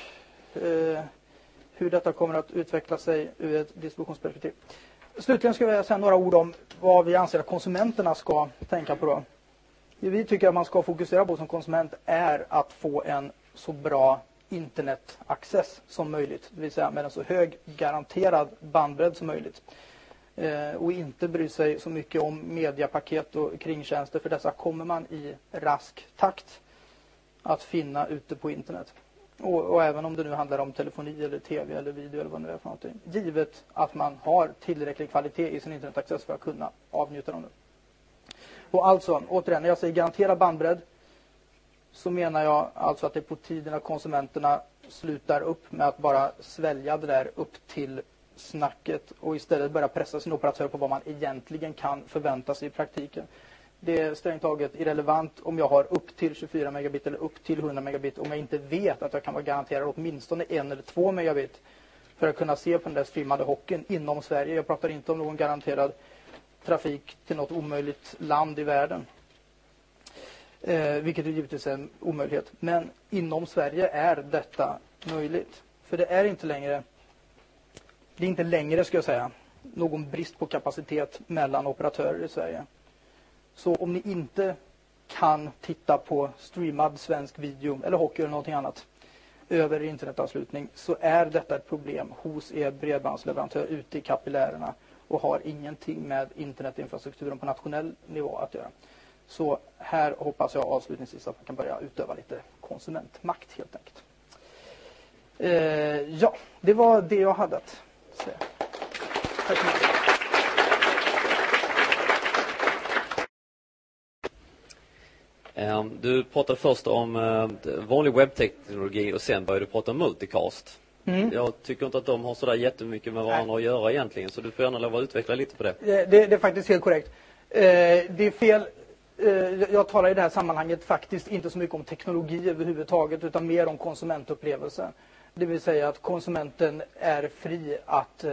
hur detta kommer att utveckla sig ur ett distributionsperspektiv. Slutligen ska jag säga några ord om vad vi anser att konsumenterna ska tänka på då. Det vi tycker att man ska fokusera på som konsument är att få en så bra internetaccess som möjligt. Det vill säga med en så hög garanterad bandbredd som möjligt. Och inte bry sig så mycket om mediapaket och kringtjänster, för dessa kommer man i rask takt att finna ute på internet. Och även om det nu handlar om telefoni eller tv eller video eller vad det är för någonting. Givet att man har tillräcklig kvalitet i sin internetaccess för att kunna avnjuta dem. Och alltså, återigen, när jag säger garanterad bandbredd så menar jag alltså att det är på tiden att konsumenterna slutar upp med att bara svälja det där upp till snacket och istället börja pressa sin operatör på vad man egentligen kan förvänta sig i praktiken. Det är strängt taget irrelevant om jag har upp till 24 megabit eller upp till 100 megabit om jag inte vet att jag kan vara garanterad åtminstone 1 eller 2 megabit för att kunna se på den där streamade hockeyn inom Sverige. Jag pratar inte om någon garanterad trafik till något omöjligt land i världen. Vilket är givetvis en omöjlighet. Men inom Sverige är detta möjligt. För det är inte längre ska jag säga någon brist på kapacitet mellan operatörer i Sverige. Så om ni inte kan titta på streamad svensk video eller hockey eller någonting annat över internetanslutning så är detta ett problem hos er bredbandsleverantör ute i kapillärerna och har ingenting med internetinfrastrukturen på nationell nivå att göra. Så här hoppas jag avslutningsvis att man kan börja utöva lite konsumentmakt helt enkelt. Ja, det var det jag hade att säga. Tack så mycket. Du pratade först om vanlig webbteknologi och sen började du prata om multicast. Jag tycker inte att de har sådär jättemycket med varandra att göra egentligen, så du får gärna lov att utveckla lite på det. Det är faktiskt helt korrekt. Det är fel. Jag talar i det här sammanhanget faktiskt inte så mycket om teknologi överhuvudtaget utan mer om konsumentupplevelsen. Det vill säga att konsumenten är fri att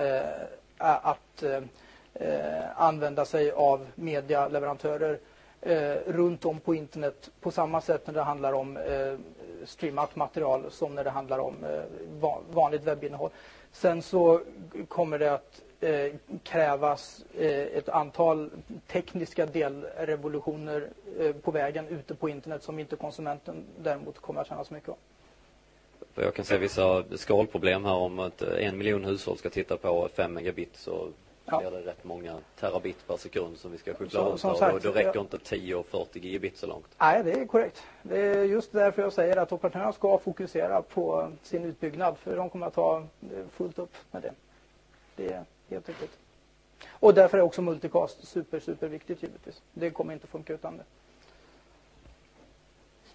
använda sig av medialeverantörer runt om på internet på samma sätt när det handlar om streamat material som när det handlar om vanligt webbinnehåll. Sen så kommer det att krävas ett antal tekniska delrevolutioner på vägen ute på internet som inte konsumenten däremot kommer att känna så mycket om. Jag kan se vissa skalproblem här om att 1 miljon hushåll ska titta på 5 megabit så blir det rätt många terabit per sekund som vi ska skyffla runt och då räcker inte 10 och 40 gigabit så långt. Nej, det är korrekt. Det är just därför jag säger att operatörerna ska fokusera på sin utbyggnad för de kommer att ta fullt upp med det. Det är helt riktigt. Och därför är också multicast super viktigt givetvis. Det kommer inte funka utan det.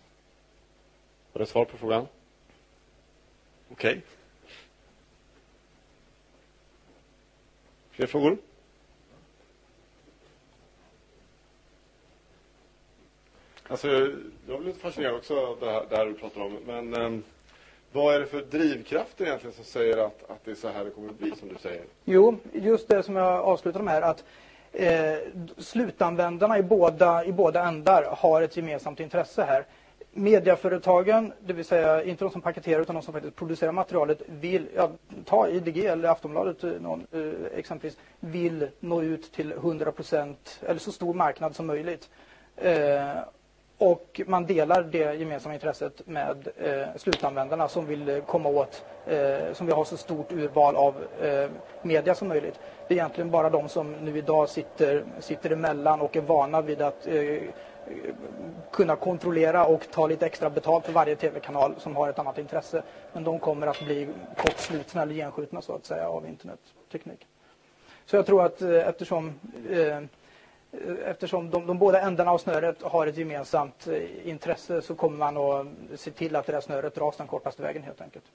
Var det svar på frågan? Okej. Fler frågor? Alltså, jag blir lite fascinerad också av det här du pratar om. Men vad är det för drivkrafter egentligen som säger att det är så här det kommer att bli, som du säger? Jo, just det som jag avslutade med här, att slutanvändarna i båda ändar har ett gemensamt intresse här. Mediaföretagen, det vill säga inte de som paketerar utan de som faktiskt producerar materialet, vill, ta IDG eller Aftonbladet exempelvis, vill nå ut till 100% eller så stor marknad som möjligt. Och man delar det gemensamma intresset med slutanvändarna som vill komma åt, som vill ha så stort urval av media som möjligt. Det är egentligen bara de som nu idag sitter emellan och är vana vid att kunna kontrollera och ta lite extra betalt för varje tv-kanal som har ett annat intresse. Men de kommer att bli kortslutna eller genskjutna så att säga av internetteknik. Så jag tror att eftersom de båda ändarna av snöret har ett gemensamt intresse så kommer man att se till att det där snöret dras den kortaste vägen helt enkelt.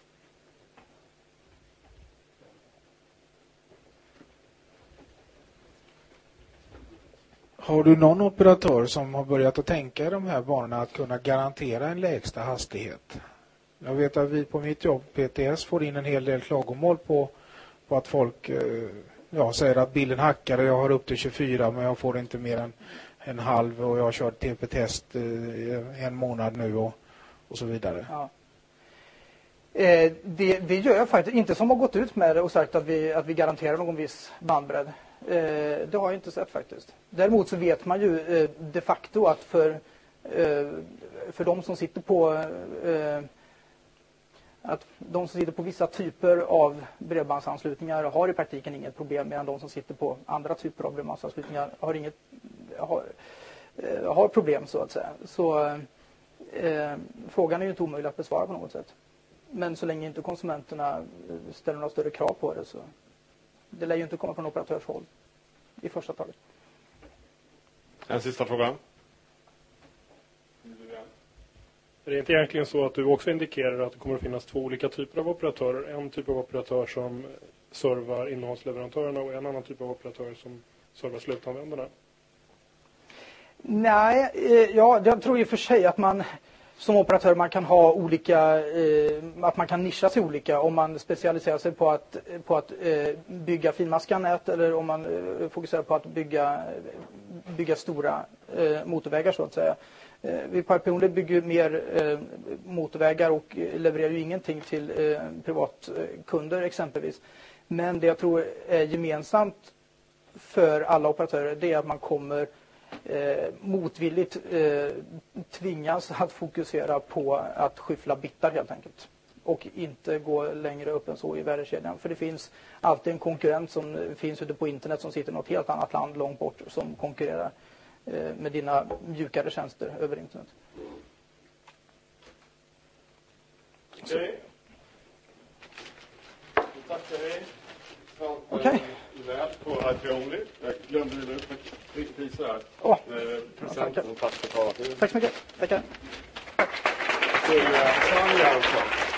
Har du någon operatör som har börjat att tänka i de här banorna att kunna garantera en lägsta hastighet? Jag vet att vi på mitt jobb, PTS, får in en hel del klagomål på att folk säger att bilden hackar och jag har upp till 24 men jag får inte mer än en halv och jag har kört TP-test en månad nu och så vidare. Ja. Det gör jag faktiskt inte, som har gått ut med det och sagt att vi garanterar någon viss bandbredd. Det har jag inte sett faktiskt. Däremot så vet man ju de facto att för de som sitter på vissa typer av bredbandsanslutningar har i praktiken inget problem, medan de som sitter på andra typer av bredbandsanslutningar har problem så att säga. Så frågan är ju inte omöjlig att besvara på något sätt. Men så länge inte konsumenterna ställer några större krav på det så det lär ju inte komma från operatörshåll i första taget. En sista fråga. Det är inte egentligen så att du också indikerar att det kommer att finnas två olika typer av operatörer. En typ av operatör som servar innehållsleverantörerna och en annan typ av operatör som servar slutanvändarna? Nej, jag tror i och för sig att man som operatör man kan ha olika, att man kan nischa sig olika om man specialiserar sig på att bygga finmaskiga nät eller om man fokuserar på att bygga stora motorvägar så att säga. Vi på Arpeonlet bygger mer motorvägar och levererar ju ingenting till privatkunder exempelvis. Men det jag tror är gemensamt för alla operatörer det är att man kommer motvilligt tvingas att fokusera på att skyffla bitar helt enkelt. Och inte gå längre upp än så i värdekedjan. För det finns alltid en konkurrent som finns ute på internet som sitter i något helt annat land långt bort som konkurrerar med dina mjukare tjänster över internet. Okej. Tackar dig. Okej. På Arpeonlet. Jag glömde dela upp ett pris här. Tack så mycket. Tackar. Så Sanja också.